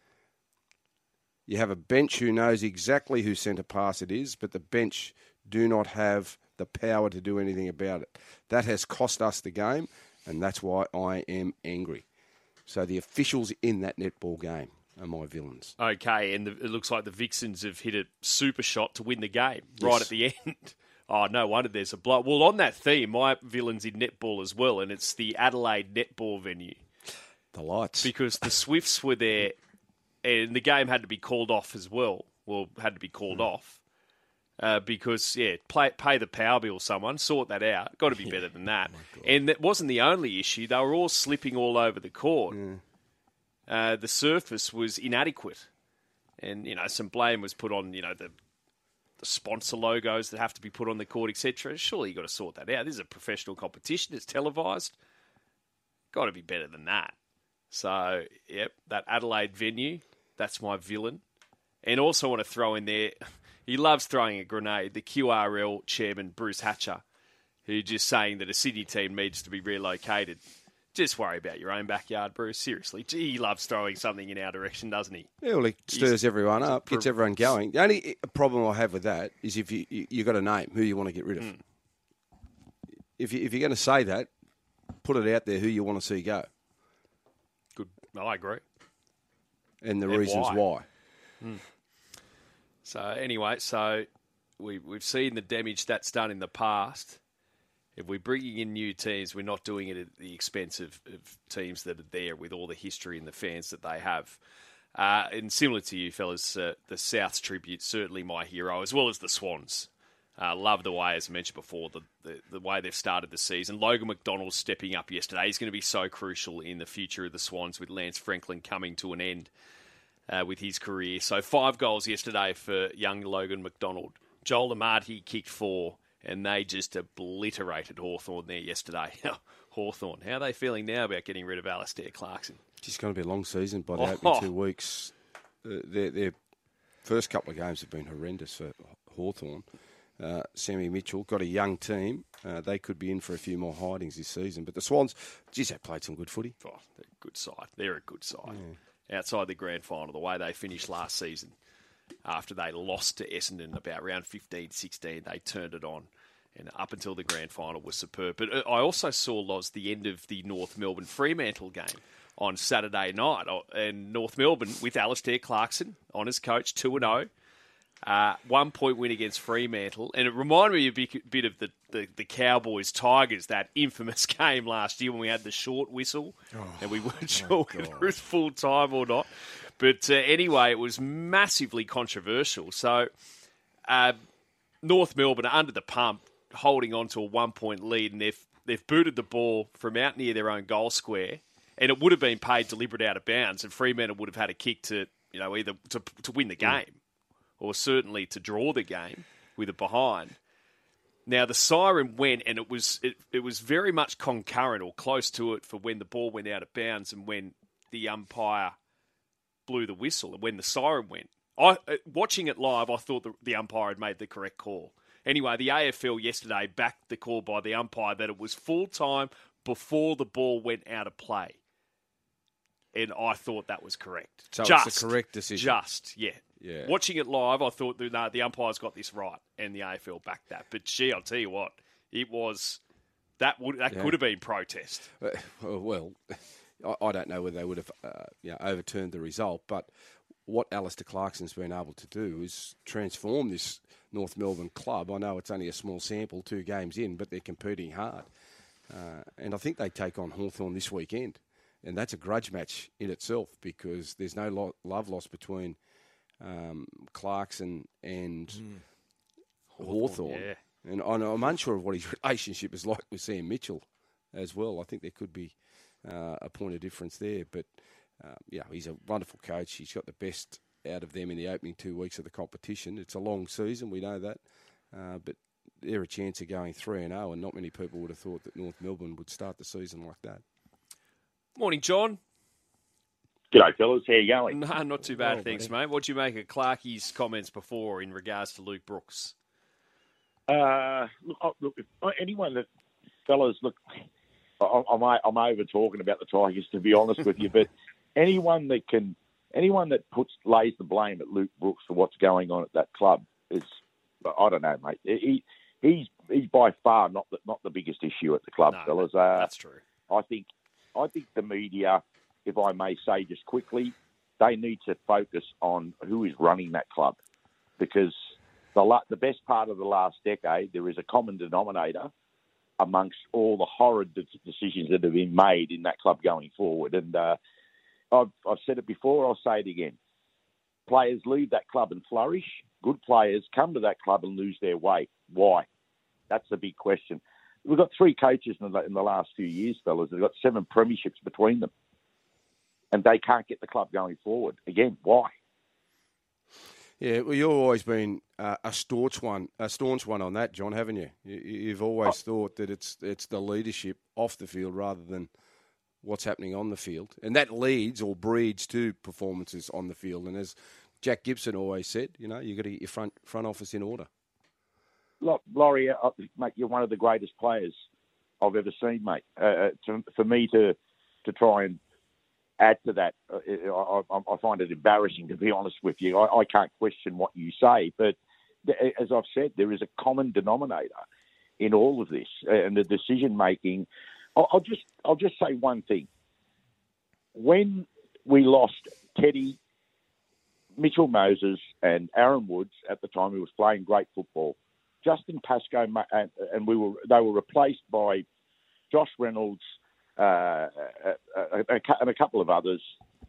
You have a bench who knows exactly whose centre pass it is, but the bench do not have the power to do anything about it. That has cost us the game, and that's why I am angry. So the officials in that netball game are my villains. Okay, and the, it looks like the Vixens have hit a super shot to win the game Yes. right at the end. Oh, no wonder there's a blow. Well, on that theme, my villain's in netball as well, and it's the Adelaide netball venue. The lights. Because the Swifts were there, and the game had to be called off as well. Well, had to be called mm. off. Uh, because, yeah, play, pay the power bill, someone. Sort that out. Got to be yeah. better than that. Oh, and that wasn't the only issue. They were all slipping all over the court. Yeah. Uh, the surface was inadequate. And, you know, some blame was put on, you know, the, the sponsor logos that have to be put on the court, et cetera. Surely you've got to sort that out. This is a professional competition. It's televised. Got to be better than that. So, yep, that Adelaide venue, that's my villain. And also want to throw in there... He loves throwing a grenade. The Q R L chairman, Bruce Hatcher, who just saying that a Sydney team needs to be relocated. Just worry about your own backyard, Bruce. Seriously. Gee, he loves throwing something in our direction, doesn't he? Yeah, well, he stirs he's, everyone up, gets everyone going. The only problem I have with that is if you, you, you've got a name, who you want to get rid of. Mm. If, you, if you're going to say that, put it out there who you want to see go. Good. I agree. And the and reasons why. why. Mm. So anyway, so we, we've seen the damage that's done in the past. If we're bringing in new teams, we're not doing it at the expense of, of teams that are there with all the history and the fans that they have. Uh, and similar to you fellas, uh, the Souths Tribute, certainly my hero, as well as the Swans. Uh, love the way, as I mentioned before, the, the, the way they've started the season. Logan McDonald stepping up yesterday. He's going to be so crucial in the future of the Swans with Lance Franklin coming to an end. Uh, with his career. So five goals yesterday for young Logan McDonald. Joel Amartey kicked four, and they just obliterated Hawthorn there yesterday. Hawthorn, how are they feeling now about getting rid of Alistair Clarkson? It's going to be a long season by the oh. opening two weeks. Uh, their, their first couple of games have been horrendous for Hawthorn. Uh, Sammy Mitchell got a young team. Uh, they could be in for a few more hidings this season. But the Swans, geez, they played some good footy. Oh, they're a good side. They're a good side. Yeah. Outside the grand final, the way they finished last season, after they lost to Essendon about round fifteen sixteen, they turned it on. And up until the grand final was superb. But I also saw, Loz, the end of the North Melbourne Fremantle game on Saturday night. And North Melbourne, with Alistair Clarkson on as coach, two and oh. Uh, one point win against Fremantle. And it reminded me a bit, bit of the, the, the Cowboys-Tigers, that infamous game last year when we had the short whistle oh, and we weren't sure whether it was full time or not. But uh, anyway, it was massively controversial. So uh, North Melbourne are under the pump, holding on to a one-point lead, and they've, they've booted the ball from out near their own goal square, and it would have been paid deliberate out of bounds, and Fremantle would have had a kick to, you know, either to, to win the game. Mm. Or certainly to draw the game with a behind. Now, the siren went, and it was it, it was very much concurrent or close to it for when the ball went out of bounds and when the umpire blew the whistle and when the siren went. I watching it live, I thought the, the umpire had made the correct call. Anyway, the A F L yesterday backed the call by the umpire that it was full time before the ball went out of play. And I thought that was correct. So just, it's the correct decision. Just, yeah. Yeah. Watching it live, I thought, no, the umpire's got this right, and the A F L backed that. But, gee, I'll tell you what, it was, that would that yeah. could have been protest. Uh, well, I, I don't know whether they would have uh, you know, overturned the result, but what Alistair Clarkson's been able to do is transform this North Melbourne club. I know it's only a small sample, two games in, but they're competing hard. Uh, and I think they take on Hawthorn this weekend. And that's a grudge match in itself because there's no lo- love lost between um, Clarkson and mm. Hawthorn. Yeah. And I'm unsure of what his relationship is like with Sam Mitchell as well. I think there could be uh, a point of difference there. But, uh, yeah, he's a wonderful coach. He's got the best out of them in the opening two weeks of the competition. It's a long season, we know that. Uh, but they're a chance of going three and oh, and not many people would have thought that North Melbourne would start the season like that. Morning, John. G'day, fellas. How you going? No, not too bad, oh, thanks, buddy. Mate. What do you make of Clarkie's comments before in regards to Luke Brooks? Uh, look, look if anyone that, fellas, look, I'm, I'm over talking about the Tigers, to be honest with you, but anyone that can, anyone that puts lays the blame at Luke Brooks for what's going on at that club is, I don't know, mate. He he's he's by far not the, not the biggest issue at the club, No, fellas. Uh, that's true. I think I think the media, if I may say just quickly, they need to focus on who is running that club, because the la- the best part of the last decade, there is a common denominator amongst all the horrid de- decisions that have been made in that club going forward. And uh, I've, I've said it before, I'll say it again. Players leave that club and flourish. Good players come to that club and lose their way. Why? That's the big question. We've got three coaches in the, in the last few years, fellas. They've got seven premierships between them. And they can't get the club going forward. Again, why? Yeah, well, you've always been uh, a staunch one, a staunch one on that, John, haven't you? you you've always oh. thought that it's it's the leadership off the field rather than what's happening on the field, and that leads or breeds to performances on the field. And as Jack Gibson always said, you know, you got to get your front front office in order. Look, Laurie, uh, mate, you're one of the greatest players I've ever seen, mate. Uh, to, for me to to try and add to that, uh, I, I find it embarrassing, to be honest with you. I, I can't question what you say, but as I've said, there is a common denominator in all of this, and the decision making. I'll, I'll just I'll just say one thing. When we lost Teddy, Mitchell Moses, and Aaron Woods at the time, who was playing great football, Justin Pascoe, and, and we were they were replaced by Josh Reynolds. Uh, a, a, and a couple of others.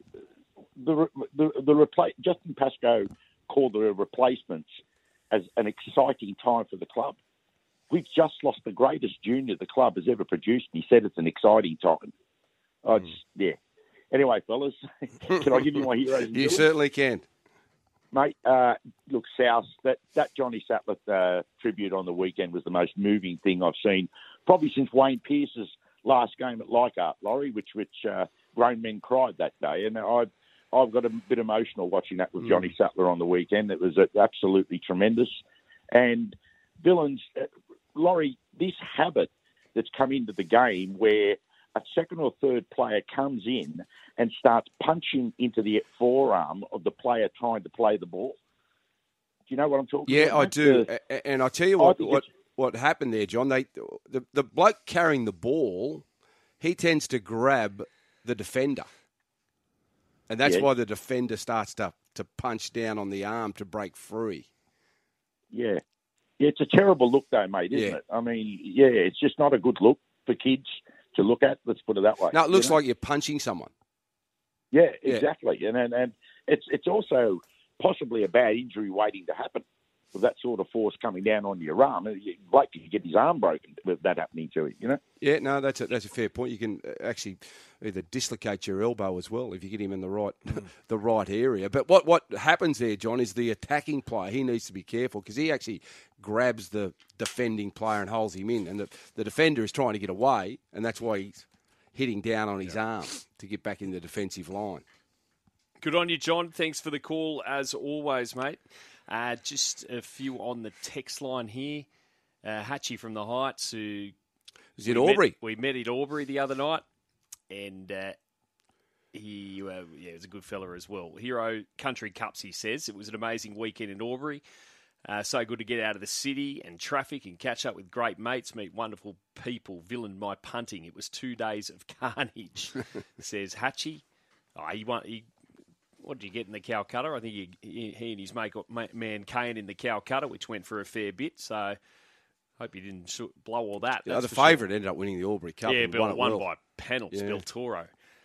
The the, the repla- Justin Pascoe called the replacements as an exciting time for the club. We've just lost the greatest junior the club has ever produced. He said it's an exciting time. Oh, it's, yeah. Anyway, fellas, can I give you my heroes? You certainly can. Mate, uh, look, South, that, that Johnny Sattler uh, tribute on the weekend was the most moving thing I've seen, probably since Wayne Pearce's last game at Leichhardt, Laurie, which which uh, grown men cried that day. And I've, I've got a bit emotional watching that with mm. Johnny Sattler on the weekend. It was uh, absolutely tremendous. And Villains, uh, Laurie, this habit that's come into the game where a second or third player comes in and starts punching into the forearm of the player trying to play the ball. Do you know what I'm talking yeah, about? Yeah, I do. The, and I tell you what, what, what happened there, John, they the, the bloke carrying the ball, he tends to grab the defender. And that's yeah. why the defender starts to, to punch down on the arm to break free. Yeah. Yeah, it's a terrible look, though, mate, isn't yeah. it? I mean, yeah, it's just not a good look for kids to look at. Let's put it that way. No, it looks you know? like you're punching someone. Yeah, exactly. Yeah. And, and and it's it's also possibly a bad injury waiting to happen with that sort of force coming down on your arm. Blake could get his arm broken with that happening to him, you know? Yeah, no, that's a, that's a fair point. You can actually either dislocate your elbow as well if you get him in the right the right area. But what, what happens there, John, is the attacking player, he needs to be careful because he actually grabs the defending player and holds him in. And the, the defender is trying to get away, and that's why he's hitting down on his yeah. arm to get back in the defensive line. Good on you, John. Thanks for the call, as always, mate. Uh, just a few on the text line here. Uh, Hatchie from the Heights, who was in Albury. Met, we met at Albury the other night, and uh, he uh, yeah, was a good fella as well. Hero Country Cups, he says. It was an amazing weekend in Albury. Uh, so good to get out of the city and traffic and catch up with great mates, meet wonderful people. Villain my punting. It was two days of carnage, says Hatchie. Oh, he won. He, What did you get in the Calcutta? I think he, he, he and his mate got man Kane in the Calcutta, which went for a fair bit. So hope you didn't blow all that. Yeah, the favourite sure. ended up winning the Albury Cup. Yeah, but won, won well. by penalties, yeah. Bill Toro.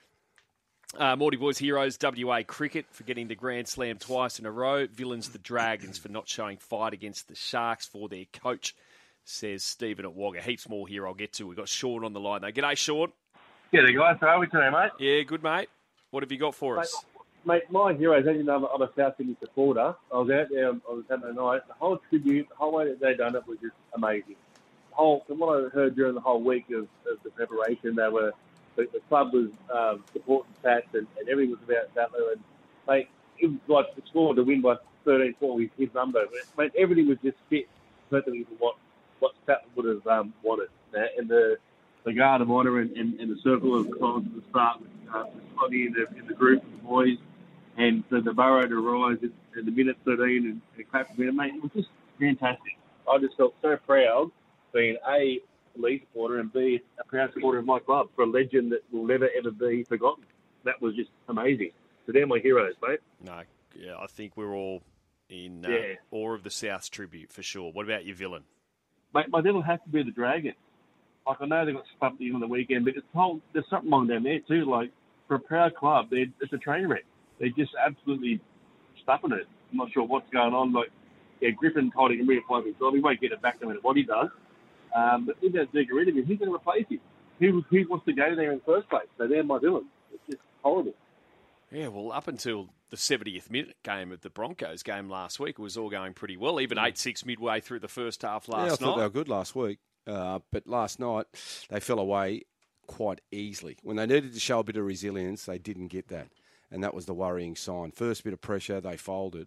Uh, Morty Boys Heroes, W A Cricket for getting the Grand Slam twice in a row. Villains the Dragons for not showing fight against the Sharks for their coach, says Stephen at Wagga. Heaps more here I'll get to. We've got Sean on the line, though. G'day, Sean. G'day, guys. How are we today, mate? Yeah, good, mate. What have you got for mate, us? Mate, my heroes, as you know, I'm a South Sydney supporter. I was out there on Saturday night. The whole tribute, the whole way that they done it was just amazing. The whole, from what I heard during the whole week of, of the preparation, they were the, the club was um, supporting Sats and, and everything was about Sattler. And mate, it was like the score to win by thirteen four with his number. Mate, everything was just fit perfectly for what what Sattler would have um, wanted. And the the guard of honour and, and, and the circle of clients at the start with uh, Scotty in the, in the group, the boys, and for the Burrow to rise at, at the minute thirteen and, and clap for minute, mate, it was just fantastic. I just felt so proud being A, a Leeds supporter, and B, a proud supporter of my club for a legend that will never, ever be forgotten. That was just amazing. So they're my heroes, mate. No, yeah, I think we're all in uh, Yeah. awe of the South's tribute for sure. What about your villain? Mate, my devil has to be the Dragons. Like, I know they got stumped in on the weekend, but it's whole, there's something wrong down there too. Like, for a proud club, it's a train wreck. They're just absolutely stuffing it. I'm not sure what's going on. Like, yeah, Griffin told him to reapply his job. He won't get it back no matter what he does. Um, but if they get rid of him, who's going to replace him? Who, who wants to go there in the first place? So they're my villains. It's just horrible. Yeah, well, up until the seventieth minute game of the Broncos game last week, it was all going pretty well, even eight six midway through the first half last yeah, I thought night. they were good last week. Uh, but last night, they fell away quite easily. When they needed to show a bit of resilience, they didn't get that. And that was the worrying sign. First bit of pressure, they folded.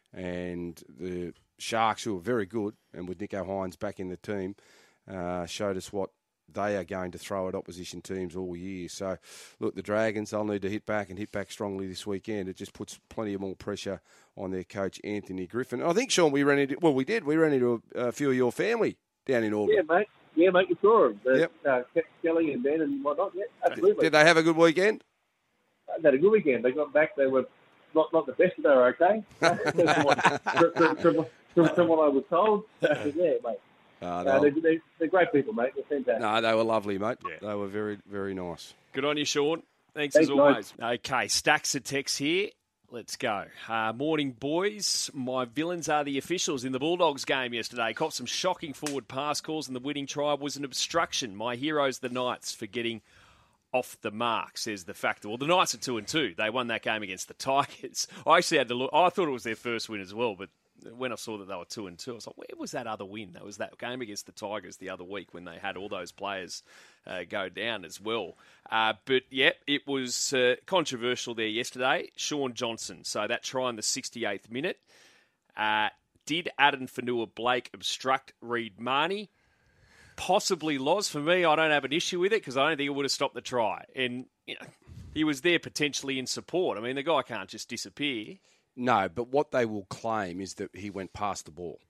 And the Sharks, who were very good, and with Nico Hines back in the team, uh, showed us what they are going to throw at opposition teams all year. So, look, the Dragons, they'll need to hit back and hit back strongly this weekend. It just puts plenty of more pressure on their coach, Anthony Griffin. I think, Sean, we ran into, well, we did. We ran into a, a few of your family down in Auburn. Yeah, mate. Yeah, mate, you saw them. The, Yep. uh, Kelly and Ben and whatnot. Yeah, absolutely. Did they have a good weekend? They had a good weekend. They got back. They were not not the best, but they were okay. from, what, from, from, from, from what I was told. yeah, mate. Uh, Uh, they'll- they're, they're, they're great people, mate. They're fantastic. no, they were lovely, mate. Yeah. They were very, very nice. Good on you, Sean. Thanks, Thanks, as always. Okay, stacks of text here. Let's go. Uh, morning, boys. My villains are the officials in the Bulldogs game yesterday. Caught some shocking forward pass calls, and the winning try was an obstruction. My heroes, the Knights, for getting off the mark, says the factor. Well, the Knights are two and two. They won that game against the Tigers. I actually had to look. I thought it was their first win as well, but when I saw that they were two and two, I was like, where was that other win? That was that game against the Tigers the other week when they had all those players uh, go down as well. Uh, but, yeah, it was uh, controversial there yesterday. Sean Johnson. So that try in the sixty-eighth minute. Uh, did Adam Fanua-Blake obstruct Reid Marnie? Possibly Loz. For me, I don't have an issue with it because I don't think it would have stopped the try. And, you know, he was there potentially in support. I mean, the guy can't just disappear. No, but what they will claim is that he went past the ball.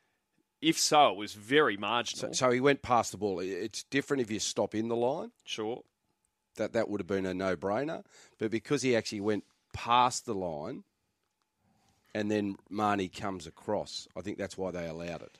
If so, it was very So, marginal. so he went past the ball. It's different if you stop in the line. Sure. That that would have been a no-brainer. But because he actually went past the line and then Marnie comes across, I think that's why they allowed it.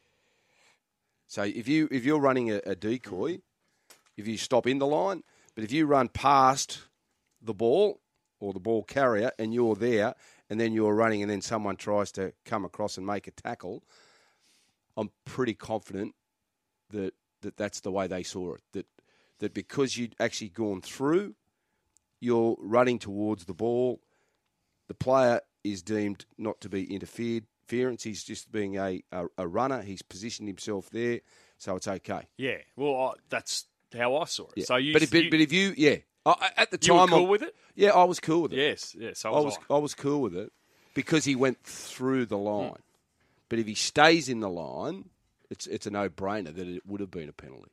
So if, you, if you're running a, a decoy, if you stop in the line, but if you run past the ball or the ball carrier and you're there and then you're running and then someone tries to come across and make a tackle, I'm pretty confident that, that that's the way they saw it. That that because you'd actually gone through, you're running towards the ball, the player is deemed not to be interfered. Interference. He's just being a, a, a runner. He's positioned himself there, so it's okay. Yeah. Well, I, that's how I saw it. Yeah. So you, but, if, you, but if you, yeah, I, at the you were time, cool I- with it? Yeah, I was cool with it. Yes. Yes. So I was I. I was cool with it because he went through the line. But if he stays in the line, it's it's a no brainer that it would have been a penalty.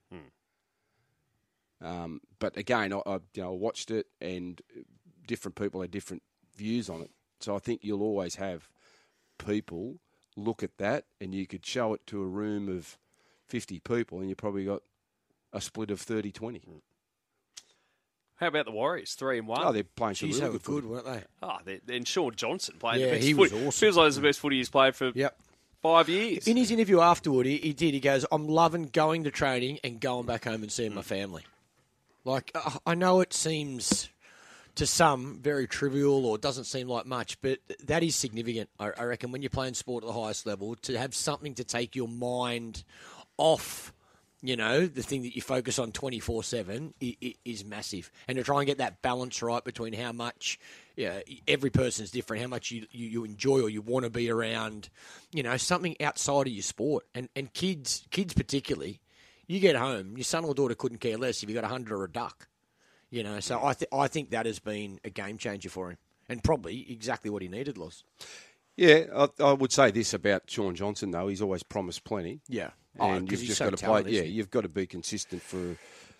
Um, but again, I, I you know I watched it, and different people had different views on it. So I think you'll always have people look at that, and you could show it to a room of fifty people, and you probably got a split of thirty twenty. How about the Warriors? Three and one. Oh, they're playing some Jeez, really they were good, good, footy. weren't they? Oh, they- and Sean Johnson playing Yeah, the best he was footy. awesome. Feels like it's the best footy he's played for Yep. five years. In his interview afterward, he, he did. He goes, I'm loving going to training and going back home and seeing my family. Like, uh, I know it seems to some very trivial or doesn't seem like much, but that is significant, I, I reckon, when you're playing sport at the highest level, to have something to take your mind off, you know, the thing that you focus on twenty-four seven is massive. And to try and get that balance right between how much, yeah, every person's different, how much you, you, you enjoy or you want to be around, you know, something outside of your sport. And, and kids, kids particularly, you get home, your son or daughter couldn't care less if you got a hundred or a duck. You know, so I, th- I think that has been a game changer for him. And probably exactly what he needed, Loz. Yeah, I, I would say this about Sean Johnson, though. He's always promised plenty. Yeah. And Oh, 'cause you've he's just so got to play. talented, Yeah, isn't he? you've got to be consistent for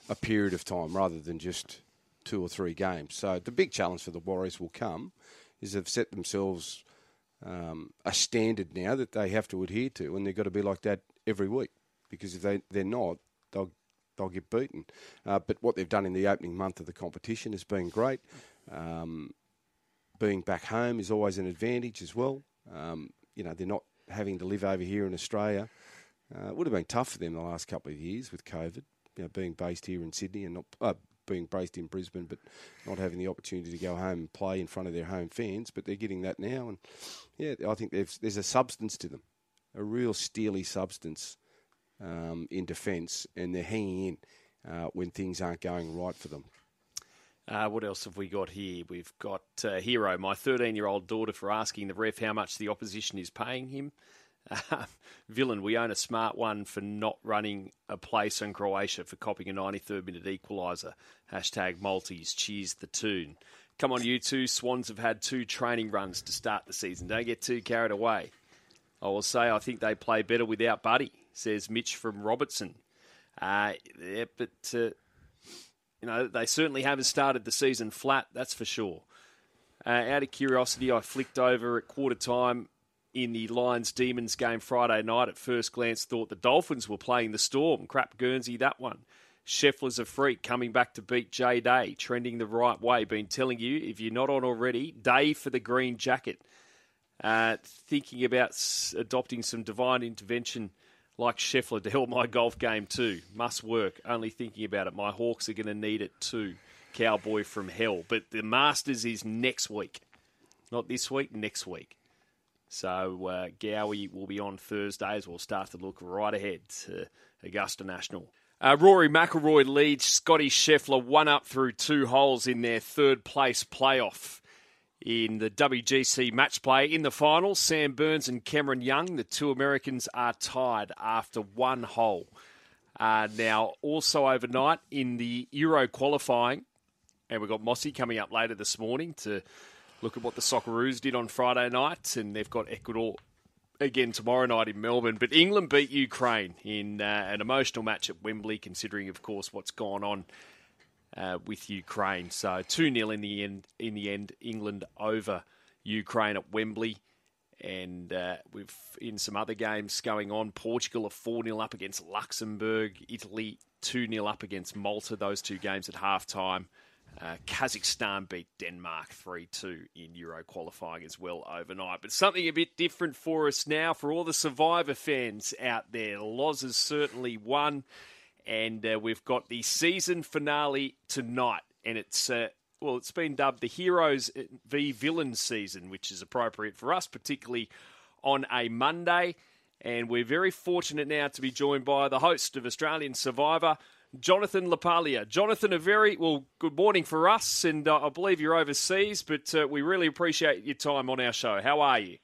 a period of time rather than just two or three games. So the big challenge for the Warriors will come is they've set themselves um, a standard now that they have to adhere to, and they've got to be like that every week, because if they, they're not, they'll they'll get beaten. Uh, but what they've done in the opening month of the competition has been great. Um, being back home is always an advantage as well. Um, you know, they're not having to live over here in Australia. Uh, it would have been tough for them the last couple of years with COVID, you know, being based here in Sydney and not uh, being based in Brisbane, but not having the opportunity to go home and play in front of their home fans. But they're getting that now, and yeah, I think there's there's a substance to them, a real steely substance um, in defence, and they're hanging in uh, when things aren't going right for them. Uh, what else have we got here? We've got uh, Hero, my thirteen-year-old daughter, for asking the ref how much the opposition is paying him. Uh, Villain, we own a smart one for not running a place on Croatia for copying a ninety-third minute equaliser. Hashtag Maltese, cheers the tune. Come on, you two. Swans have had two training runs to start the season. Don't get too carried away. I will say I think they play better without Buddy, says Mitch from Robertson. Uh, yeah, but... Uh, You know, they certainly haven't started the season flat, that's for sure. Uh, out of curiosity, I flicked over at quarter time in the Lions-Demons game Friday night. At first glance, thought the Dolphins were playing the Storm. Crap Guernsey, that one. Scheffler's a freak, coming back to beat Jay Day, trending the right way. Been telling you, if you're not on already, Day for the green jacket. Uh, thinking about s- adopting some divine intervention like Scheffler to help my golf game too. Must work. Only thinking about it. My Hawks are going to need it too. Cowboy from hell. But the Masters is next week. Not this week, next week. So uh, Gowie will be on Thursdays. We'll start to look right ahead to Augusta National. Uh, Rory McIlroy leads Scotty Scheffler one up through two holes in their third place playoff. In the W G C match play in the final, Sam Burns and Cameron Young, the two Americans, are tied after one hole. Uh, now, also overnight in the Euro qualifying, and we've got Mossy coming up later this morning to look at what the Socceroos did on Friday night, and they've got Ecuador again tomorrow night in Melbourne. But England beat Ukraine in uh, an emotional match at Wembley, considering, of course, what's gone on Uh, with Ukraine. So two nil in the end, in the end, England over Ukraine at Wembley. And uh, we've in some other games going on, Portugal are four nil up against Luxembourg, Italy two nil up against Malta, those two games at half-time. Uh, Kazakhstan beat Denmark three two in Euro qualifying as well overnight. But something a bit different for us now, for all the Survivor fans out there. Loz has certainly won. And uh, we've got the season finale tonight. And it's, uh, well, it's been dubbed the Heroes v Villains season, which is appropriate for us, particularly on a Monday. And we're very fortunate now to be joined by the host of Australian Survivor, Jonathan LaPaglia. Jonathan, a very, well, good morning for us. And uh, I believe you're overseas, but uh, we really appreciate your time on our show. How are you?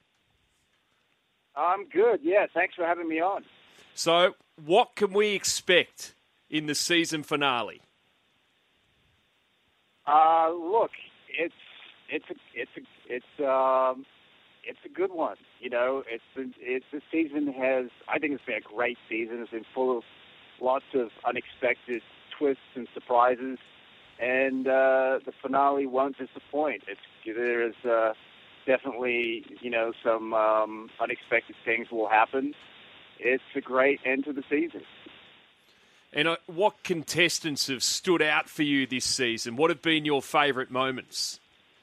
I'm good, yeah. Thanks for having me on. So, what can we expect in the season finale? Uh, look, it's it's a it's a it's um it's a good one. You know, it's it's the season has I think it's been a great season. It's been full of lots of unexpected twists and surprises, and uh, the finale won't disappoint. It's there is uh, definitely you know some um, unexpected things will happen. It's a great end to the season. And uh, what contestants have stood out for you this season? What have been your favourite moments?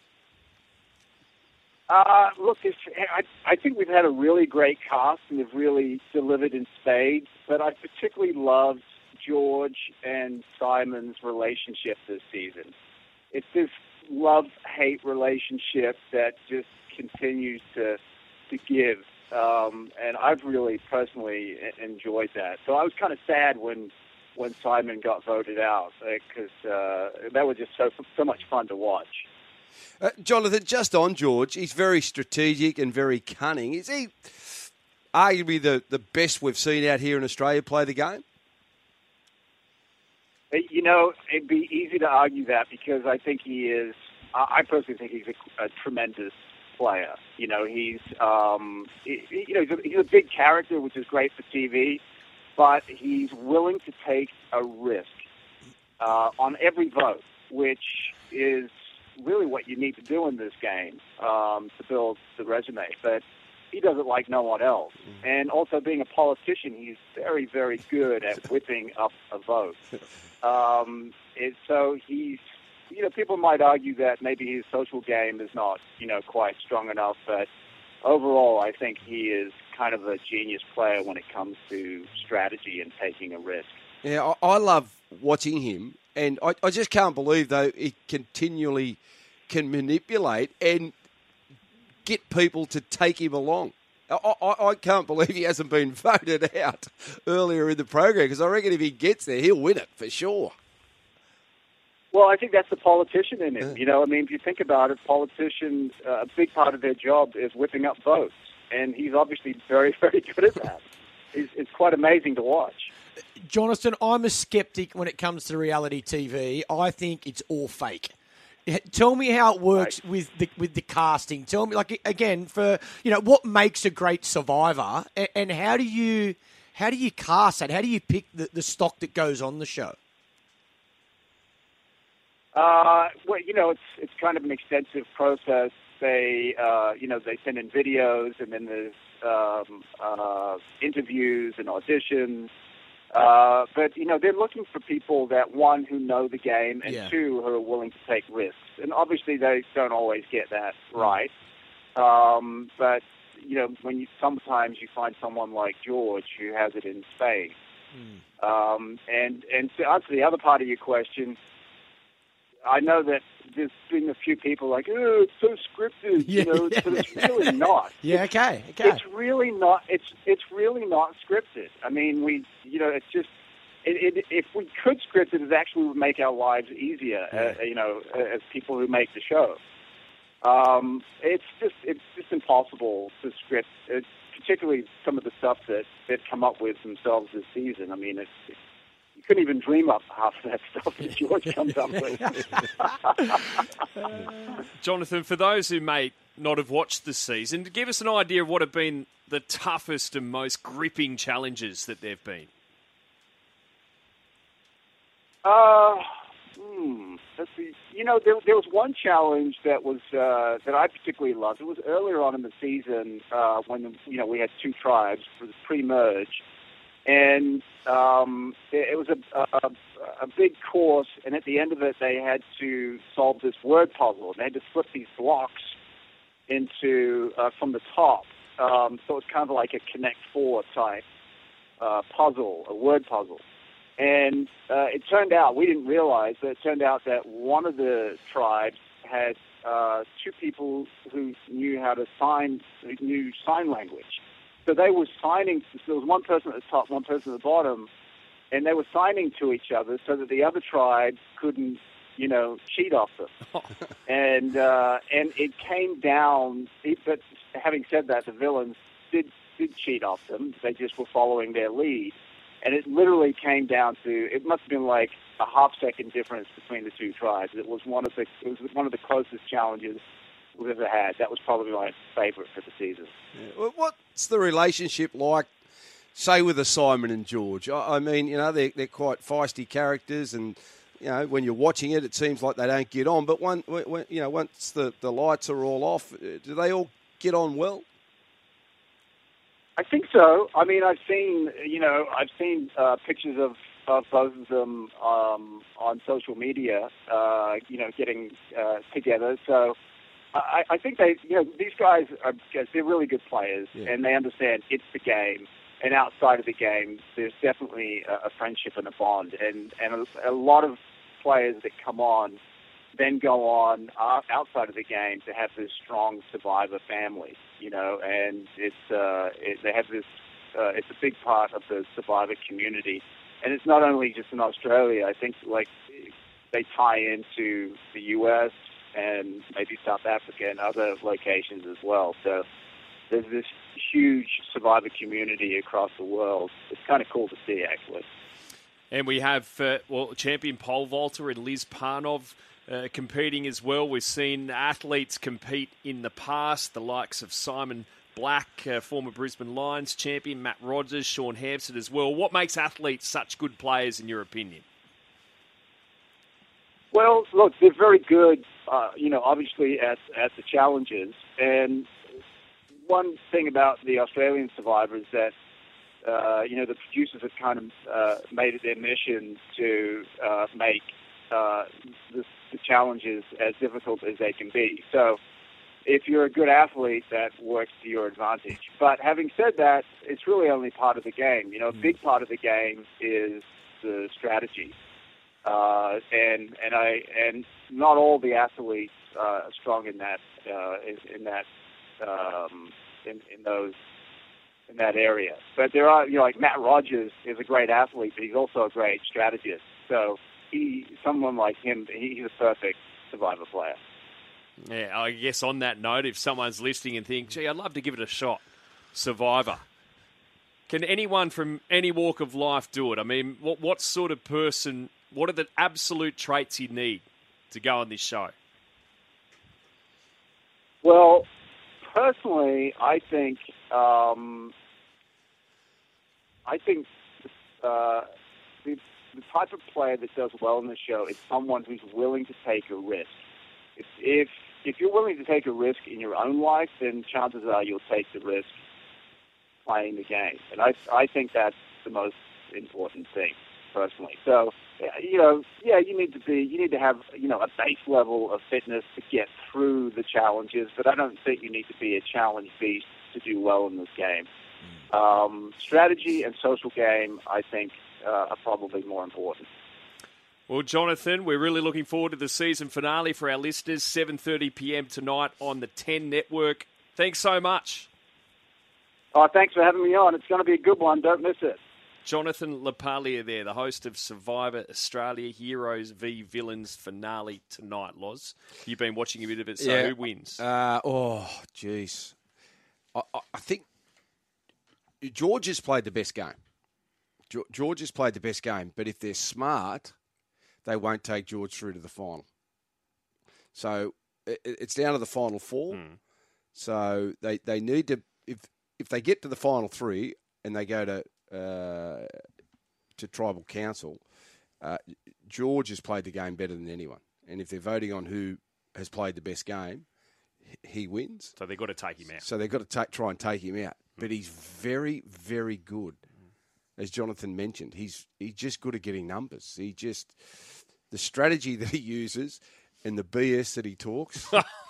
Uh, look, it's, I, I think we've had a really great cast and have really delivered in spades, but I particularly loved George and Simon's relationship this season. It's this love-hate relationship that just continues to to give. Um, and I've really personally enjoyed that. So I was kind of sad when when Simon got voted out because uh, that was just so so much fun to watch. Uh, Jonathan, just on George, he's very strategic and very cunning. Is he arguably the, the best we've seen out here in Australia play the game? You know, it'd be easy to argue that because I think he is, I personally think he's a, a tremendous player. You know, he's, um, he, you know, he's a, he's a big character, which is great for T V, but he's willing to take a risk. uh, on every vote, which is really what you need to do in this game um, to build the resume. But he does it like no one else. And also being a politician, he's very, very good at whipping up a vote. Um, it, so he's, you know, people might argue that maybe his social game is not, you know, quite strong enough, but overall, I think he is kind of a genius player when it comes to strategy and taking a risk. Yeah, I, I love watching him, and I, I just can't believe, though, he continually can manipulate and get people to take him along. I, I, I can't believe he hasn't been voted out earlier in the program, because I reckon if he gets there, he'll win it for sure. Well, I think that's the politician in him. You know, I mean, if you think about it, politicians, uh, a big part of their job is whipping up votes. And he's obviously very, very good at that. It's, it's quite amazing to watch. Jonathan, I'm a skeptic when it comes to reality T V. I think it's all fake. Tell me how it works right. with the with the casting. Tell me, like, again, for you know, what makes a great Survivor, and, and how do you how do you cast that? How do you pick the, the stock that goes on the show? Uh, well, you know, it's it's kind of an extensive process. They, uh, you know, they send in videos, and then there's um, uh, interviews and auditions. Uh, but, you know, they're looking for people that, one, who know the game, and yeah. two, who are willing to take risks. And obviously they don't always get that right. Um, but, you know, when you sometimes you find someone like George who has it in spades. Mm. Um, and, and to answer the other part of your question, I know that there's been a few people like, oh, it's so scripted, yeah, you know, yeah. but it's really not. Yeah, okay, okay. It's really not. It's it's really not scripted. I mean, we, you know, it's just, it, it, if we could script it, it actually would make our lives easier, yeah. uh, you know, as people who make the show. Um, it's just it's just impossible to script, it's particularly some of the stuff that they've come up with themselves this season. I mean, it's. it's You couldn't even dream up half of that stuff that George comes up with. Jonathan, for those who may not have watched this season, give us an idea of what have been the toughest and most gripping challenges that there have been. Uh, hmm, let's see. You know, there, there was one challenge that was uh, that I particularly loved. It was earlier on in the season uh, when you know we had two tribes for the pre-merge. And um, it was a, a, a big course, and at the end of it, they had to solve this word puzzle. They had to flip these blocks into uh, from the top. Um, so it's kind of like a Connect Four type uh, puzzle, a word puzzle. And uh, it turned out, we didn't realize, but it turned out that one of the tribes had uh, two people who knew how to sign, who knew sign language. So they were signing, so there was one person at the top, one person at the bottom, and they were signing to each other so that the other tribe couldn't, you know, cheat off them. and uh, and it came down, but having said that, the villains did, did cheat off them. They just were following their lead. And it literally came down to, it must have been like a half second difference between the two tribes. It was one of the, it was one of the closest challenges we've ever had. That was probably my favourite for the season. Yeah. Well, what's the relationship like, say, with a Simon and George? I, I mean, you know, they're, they're quite feisty characters, and, you know, when you're watching it, it seems like they don't get on. But, one, when, you know, once the, the lights are all off, do they all get on well? I think so. I mean, I've seen, you know, I've seen uh, pictures of, of both of them um, on social media, uh, you know, getting uh, together. So I, I think they, you know, these guys are, they're really good players, yeah. and they understand it's the game. And outside of the game, there's definitely a, a friendship and a bond. And, and a, a lot of players that come on then go on uh, outside of the game to have this strong Survivor family, you know, and it's uh, it, they have this, uh, it's a big part of the Survivor community. And it's not only just in Australia. I think, like, they tie into the U S and maybe South Africa and other locations as well. So there's this huge Survivor community across the world. It's kind of cool to see, actually. And we have, uh, well, champion pole vaulter and Liz Parnov uh, competing as well. We've seen athletes compete in the past, the likes of Simon Black, uh, former Brisbane Lions champion, Matt Rogers, Sean Hampson as well. What makes athletes such good players, in your opinion? Well, look, they're very good, uh, you know, obviously at, at the challenges. And one thing about the Australian Survivor is that, uh, you know, the producers have kind of uh, made it their mission to uh, make uh, the, the challenges as difficult as they can be. So if you're a good athlete, that works to your advantage. But having said that, it's really only part of the game. You know, a big part of the game is the strategy. Uh, and and I and not all the athletes uh, are strong in that uh, in, in that um, in, in those in that area. But there are, you know, like Matt Rogers is a great athlete, but he's also a great strategist. So he, someone like him, he's a perfect Survivor player. Yeah, I guess on that note, if someone's listening and thinks, gee, I'd love to give it a shot, Survivor. Can anyone from any walk of life do it? I mean, what what sort of person? What are the absolute traits you need to go on this show? Well, personally, I think um, I think uh, the, the type of player that does well in the show is someone who's willing to take a risk. If, if if you're willing to take a risk in your own life, then chances are you'll take the risk playing the game. And I I think that's the most important thing, personally. So, you know, yeah, you need to be, you need to have, you know, a base level of fitness to get through the challenges, but I don't think you need to be a challenge beast to do well in this game. Um, strategy and social game, I think, uh, are probably more important. Well, Jonathan, we're really looking forward to the season finale for our listeners, seven thirty p.m. tonight on the ten Network. Thanks so much. Oh, thanks for having me on. It's going to be a good one. Don't miss it. Jonathan LaPaglia there, the host of Survivor Australia Heroes v Villains finale tonight, Loz. You've been watching a bit of it, so Yeah. who wins? Uh, oh, jeez. I, I, I think George has played the best game. Ge- George has played the best game, but if they're smart, they won't take George through to the final. So it, it's down to the final four. Mm. So they, they need to, if if they get to the final three and they go to uh, to Tribal Council, uh, George has played the game better than anyone. And if they're voting on who has played the best game, he wins. So they've got to take him out. So they've got to take, try and take him out. But he's very, very good. As Jonathan mentioned, he's he's just good at getting numbers. He just, the strategy that he uses and the B S that he talks,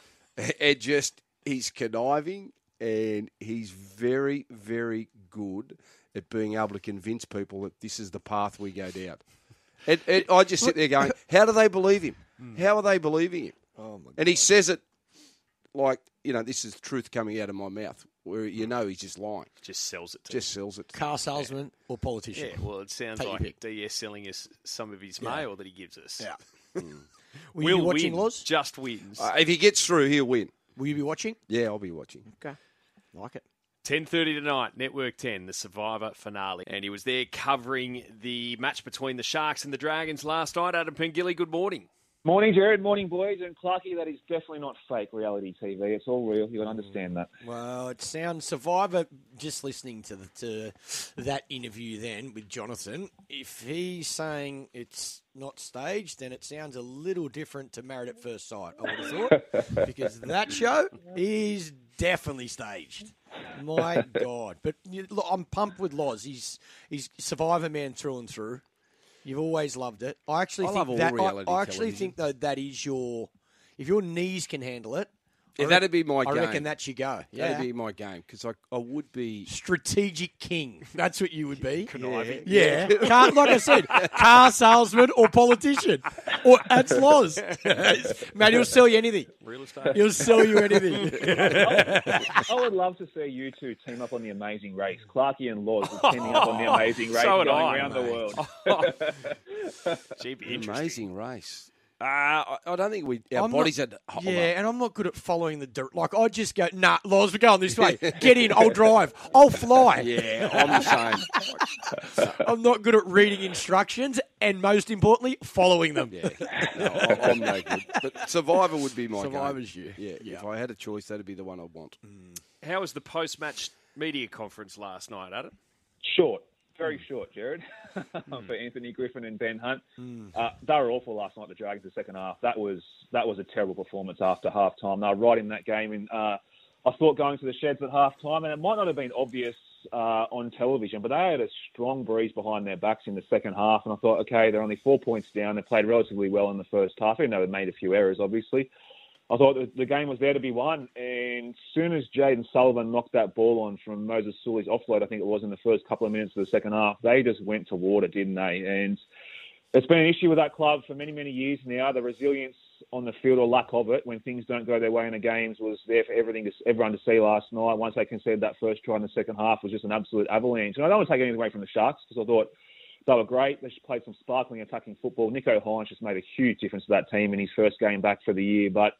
it just, he's conniving and he's very, very good at being able to convince people that this is the path we go down. And, and I just sit there going, how do they believe him? How are they believing him? Oh my And he says it like, you know, this is truth coming out of my mouth, where you know he's just lying. Just sells it to Just sells it. car salesman or politician. Yeah, well, it sounds Take your like pick. D S selling us some of his Yeah. mail that he gives us. Yeah. Mm. Will you Will be watching, win, Loz? just wins. Uh, if he gets through, he'll win. Will you be watching? Yeah, I'll be watching. Okay. Like it. ten thirty tonight, Network ten, the Survivor finale. And he was there covering the match between the Sharks and the Dragons last night. Adam Pengilly, good morning. Morning, Jared. Morning, boys. And Clarkie, that is definitely not fake reality T V. It's all real. You can understand that. Well, it sounds Survivor. Just listening to the, to that interview then with Jonathan, if he's saying it's not staged, then it sounds a little different to Married at First Sight. I would have thought, because that show is definitely staged. My God! But you, look, I'm pumped with Loz. He's he's Survivor man through and through. You've always loved it. I actually I think love all that. reality I, I actually television. think though that is your. If your knees can handle it, Yeah, I that'd be my I game. reckon that's your go. Yeah. That'd be my game, because I, I would be... Strategic king. That's what you would be. Conniving. Yeah. Car, like I said, car salesman or politician. Or that's Loz. Man, he'll sell you anything. Real estate. He'll sell you anything. I would love to see you two team up on The Amazing Race. Clarkie and Laws are teaming up on The Amazing Race So would going I, around the mate. world. Gee, be interesting. Amazing race. Uh, I, I don't think we our I'm bodies not- are... hold Yeah, up. and I'm not good at following the dirt. Like, I just go, nah, Loz, we're going this way. Get in, I'll drive. I'll fly. Yeah, I'm the same. I'm not good at reading instructions and, most importantly, following them. Yeah, no, I'm, I'm no good. But Survivor would be my Survivor's game. you. Yeah, Yeah. if I had a choice, that'd be the one I'd want. How was the post-match media conference last night, Adam? Short. very short, Jared, for Anthony Griffin and Ben Hunt. Mm. Uh, they were awful last night, the Dragons, the second half. That was that was a terrible performance after half time. They were right in that game. And uh, I thought going to the sheds at half time, and it might not have been obvious uh, on television, but they had a strong breeze behind their backs in the second half. And I thought, okay, they're only four points down. They played relatively well in the first half, even though they made a few errors, obviously. I thought the game was there to be won, and as soon as Jaden Sullivan knocked that ball on from Moses Sully's offload, I think it was in the first couple of minutes of the second half, they just went to water, didn't they? And it's been an issue with that club for many, many years now. The resilience on the field, or lack of it, when things don't go their way in the games, was there for everything to, everyone to see last night. Once they conceded that first try in the second half, was just an absolute avalanche. And I don't want to take anything away from the Sharks, because I thought they were great. They just played some sparkling attacking football. Nico Hines just made a huge difference to that team in his first game back for the year. But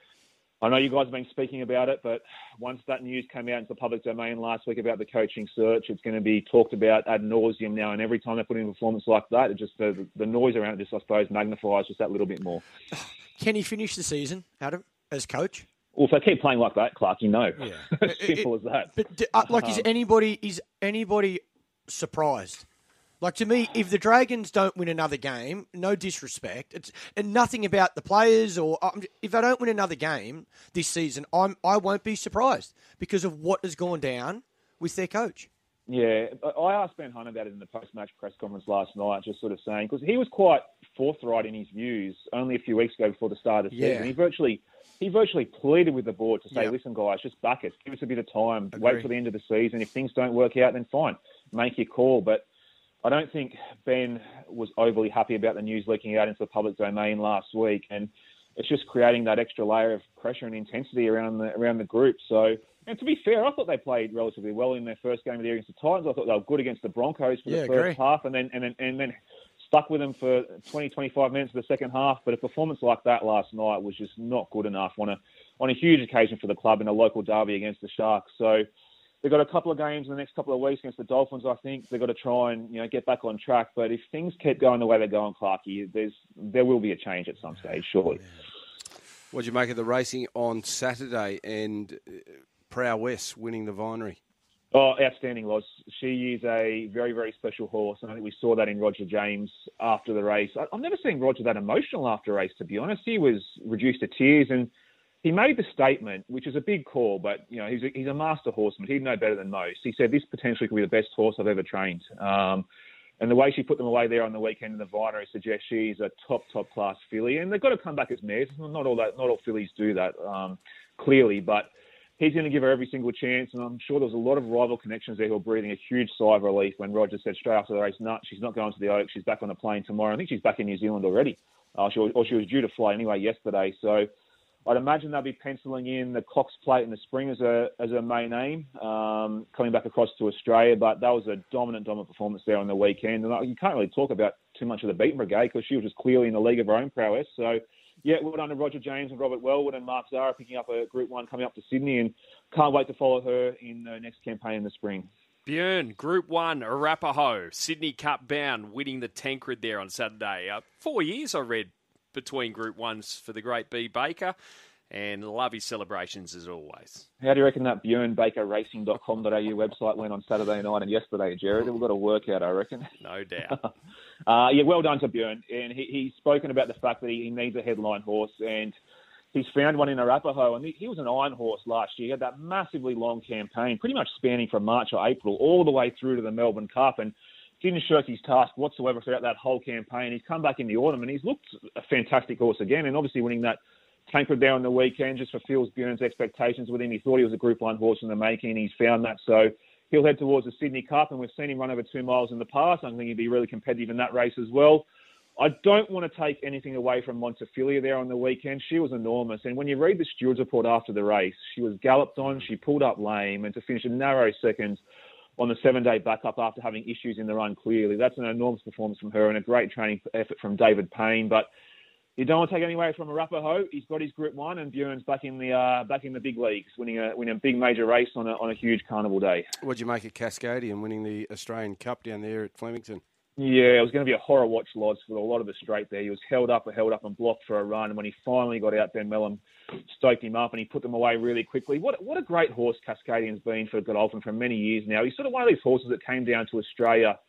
I know you guys have been speaking about it, but once that news came out into the public domain last week about the coaching search, it's going to be talked about ad nauseum now. And every time they put in a performance like that, it just the, the noise around it just, I suppose, magnifies just that little bit more. Can he finish the season, Adam, as coach? Well, if they keep playing like that, Clark, you know. Yeah. As simple it, as that. But uh, like, is anybody is anybody surprised? Like, to me, if the Dragons don't win another game, no disrespect, it's and nothing about the players, or um, if they don't win another game this season, I'm I won't be surprised because of what has gone down with their coach. Yeah, I asked Ben Hunt about it in the post-match press conference last night, just sort of saying, because he was quite forthright in his views only a few weeks ago before the start of the yeah. season. He virtually he virtually pleaded with the board to say, yeah. listen, guys, just back us, give us a bit of time, Agree. wait till the end of the season. If things don't work out, then fine, make your call. But I don't think Ben was overly happy about the news leaking out into the public domain last week, and it's just creating that extra layer of pressure and intensity around the around the group. So, and to be fair, I thought they played relatively well in their first game of the year against the Titans. I thought they were good against the Broncos for yeah, the first agree. half, and then and then and then stuck with them for twenty, twenty-five minutes of the second half. But a performance like that last night was just not good enough on a on a huge occasion for the club in a local derby against the Sharks. So they've got a couple of games in the next couple of weeks against the Dolphins, I think. They've got to try and, you know, get back on track. But if things keep going the way they're going, Clarkie, there's there will be a change at some stage, surely. What did you make of the racing on Saturday and Prow West winning the Vinery? Oh, outstanding, Loz. She is a very, very special horse, and I think we saw that in Roger James after the race. I've never seen Roger that emotional after a race, to be honest. He was reduced to tears, and he made the statement, which is a big call, but you know he's a, he's a master horseman. He'd know better than most. He said, this potentially could be the best horse I've ever trained. Um, and the way she put them away there on the weekend in the Vinery suggests she's a top, top-class filly. And they've got to come back as mares. Not all that, not all fillies do that, um, clearly, but he's going to give her every single chance. And I'm sure there was a lot of rival connections there who were breathing a huge sigh of relief when Roger said straight after the race, no, she's not going to the Oaks. She's back on the plane tomorrow. I think she's back in New Zealand already. Uh, she, or she was due to fly anyway yesterday. So I'd imagine they'll be penciling in the Cox Plate in the spring as a as a main aim, um, coming back across to Australia. But that was a dominant, dominant performance there on the weekend. And you can't really talk about too much of the Beaten Brigade because she was just clearly in the league of her own prowess. So, yeah, well done to Roger James and Robert Wellwood and Mark Zara picking up a Group one coming up to Sydney, and can't wait to follow her in the next campaign in the spring. Björn, Group one, Arapaho, Sydney Cup bound, winning the Tancred there on Saturday. Uh, four years, I read, between Group ones for the great B. Baker, and love his celebrations as always. How do you reckon that Björn Baker Racing dot com dot a u website went on Saturday night and yesterday, Jared? We've got to work out, I reckon. No doubt. uh, yeah, well done to Björn. And he, he's spoken about the fact that he, he needs a headline horse, and he's found one in Arapaho. And he, he was an iron horse last year. He had that massively long campaign, pretty much spanning from March or April all the way through to the Melbourne Cup, and didn't shirk his task whatsoever throughout that whole campaign. He's come back in the autumn and he's looked a fantastic horse again, and obviously winning that Tancred there on the weekend just fulfills Björn's expectations with him. He thought he was a Group one horse in the making, and he's found that. So he'll head towards the Sydney Cup, and we've seen him run over two miles in the past. I think he'd be really competitive in that race as well. I don't want to take anything away from Montefilia there on the weekend. She was enormous. And when you read the steward's report after the race, she was galloped on, she pulled up lame, and to finish a narrow second on the seven-day backup after having issues in the run clearly. That's an enormous performance from her and a great training effort from David Payne. But you don't want to take any away from Arapaho. He's got his Group one, and Björn's back in the uh, back in the big leagues, winning a winning a big major race on a on a huge carnival day. What did you make of Cascadian winning the Australian Cup down there at Flemington? Yeah, it was going to be a horror watch, Lods, for a lot of the straight there. He was held up and held up and blocked for a run, and when he finally got out, Ben Mellon stoked him up and he put them away really quickly. What what a great horse Cascadian's been for Godolphin for many years now. He's sort of one of these horses that came down to Australia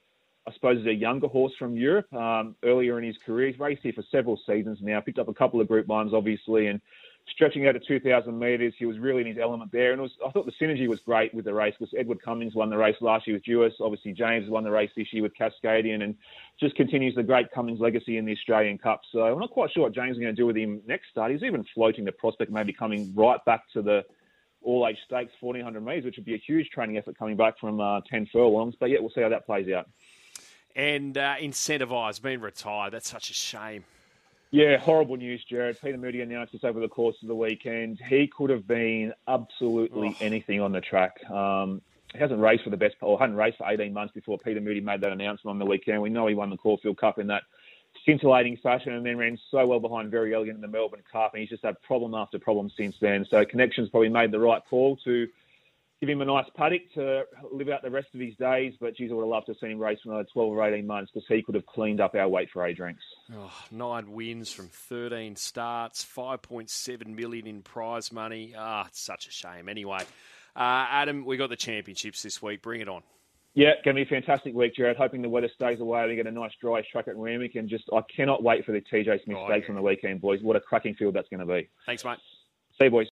I suppose, is a younger horse from Europe um, earlier in his career. He's raced here for several seasons now, picked up a couple of Group Ones, obviously, and stretching out to two thousand metres, he was really in his element there. And it was, I thought the synergy was great with the race because Edward Cummings won the race last year with Jewess. Obviously, James won the race this year with Cascadian and just continues the great Cummings legacy in the Australian Cup. So I'm not quite sure what James is going to do with him next start. He's even floating the prospect maybe coming right back to the all-age stakes, fourteen hundred metres, which would be a huge training effort coming back from uh, ten furlongs. But, yeah, we'll see how that plays out. And uh, Incentivize, being retired, that's such a shame. Yeah, horrible news, Jared. Peter Moody announced this over the course of the weekend. He could have been absolutely oh. anything on the track. Um, he hasn't raced for the best, or hadn't raced for eighteen months before Peter Moody made that announcement on the weekend. We know he won the Caulfield Cup in that scintillating fashion and then ran so well behind Very Elegant in the Melbourne Cup, and he's just had problem after problem since then. So Connections probably made the right call to give him a nice paddock to live out the rest of his days. But, geez, I would have loved to have seen him race for another twelve or eighteen months because he could have cleaned up our weight for age ranks. Oh, nine wins from thirteen starts, five point seven million in prize money. Ah, oh, it's such a shame. Anyway, uh, Adam, we got the championships this week. Bring it on. Yeah, going to be a fantastic week, Jared. Hoping the weather stays away. We get a nice dry track at Randwick, and just I cannot wait for the T J Smith oh, Stakes yeah. on the weekend, boys. What a cracking field that's going to be. Thanks, mate. See you, boys.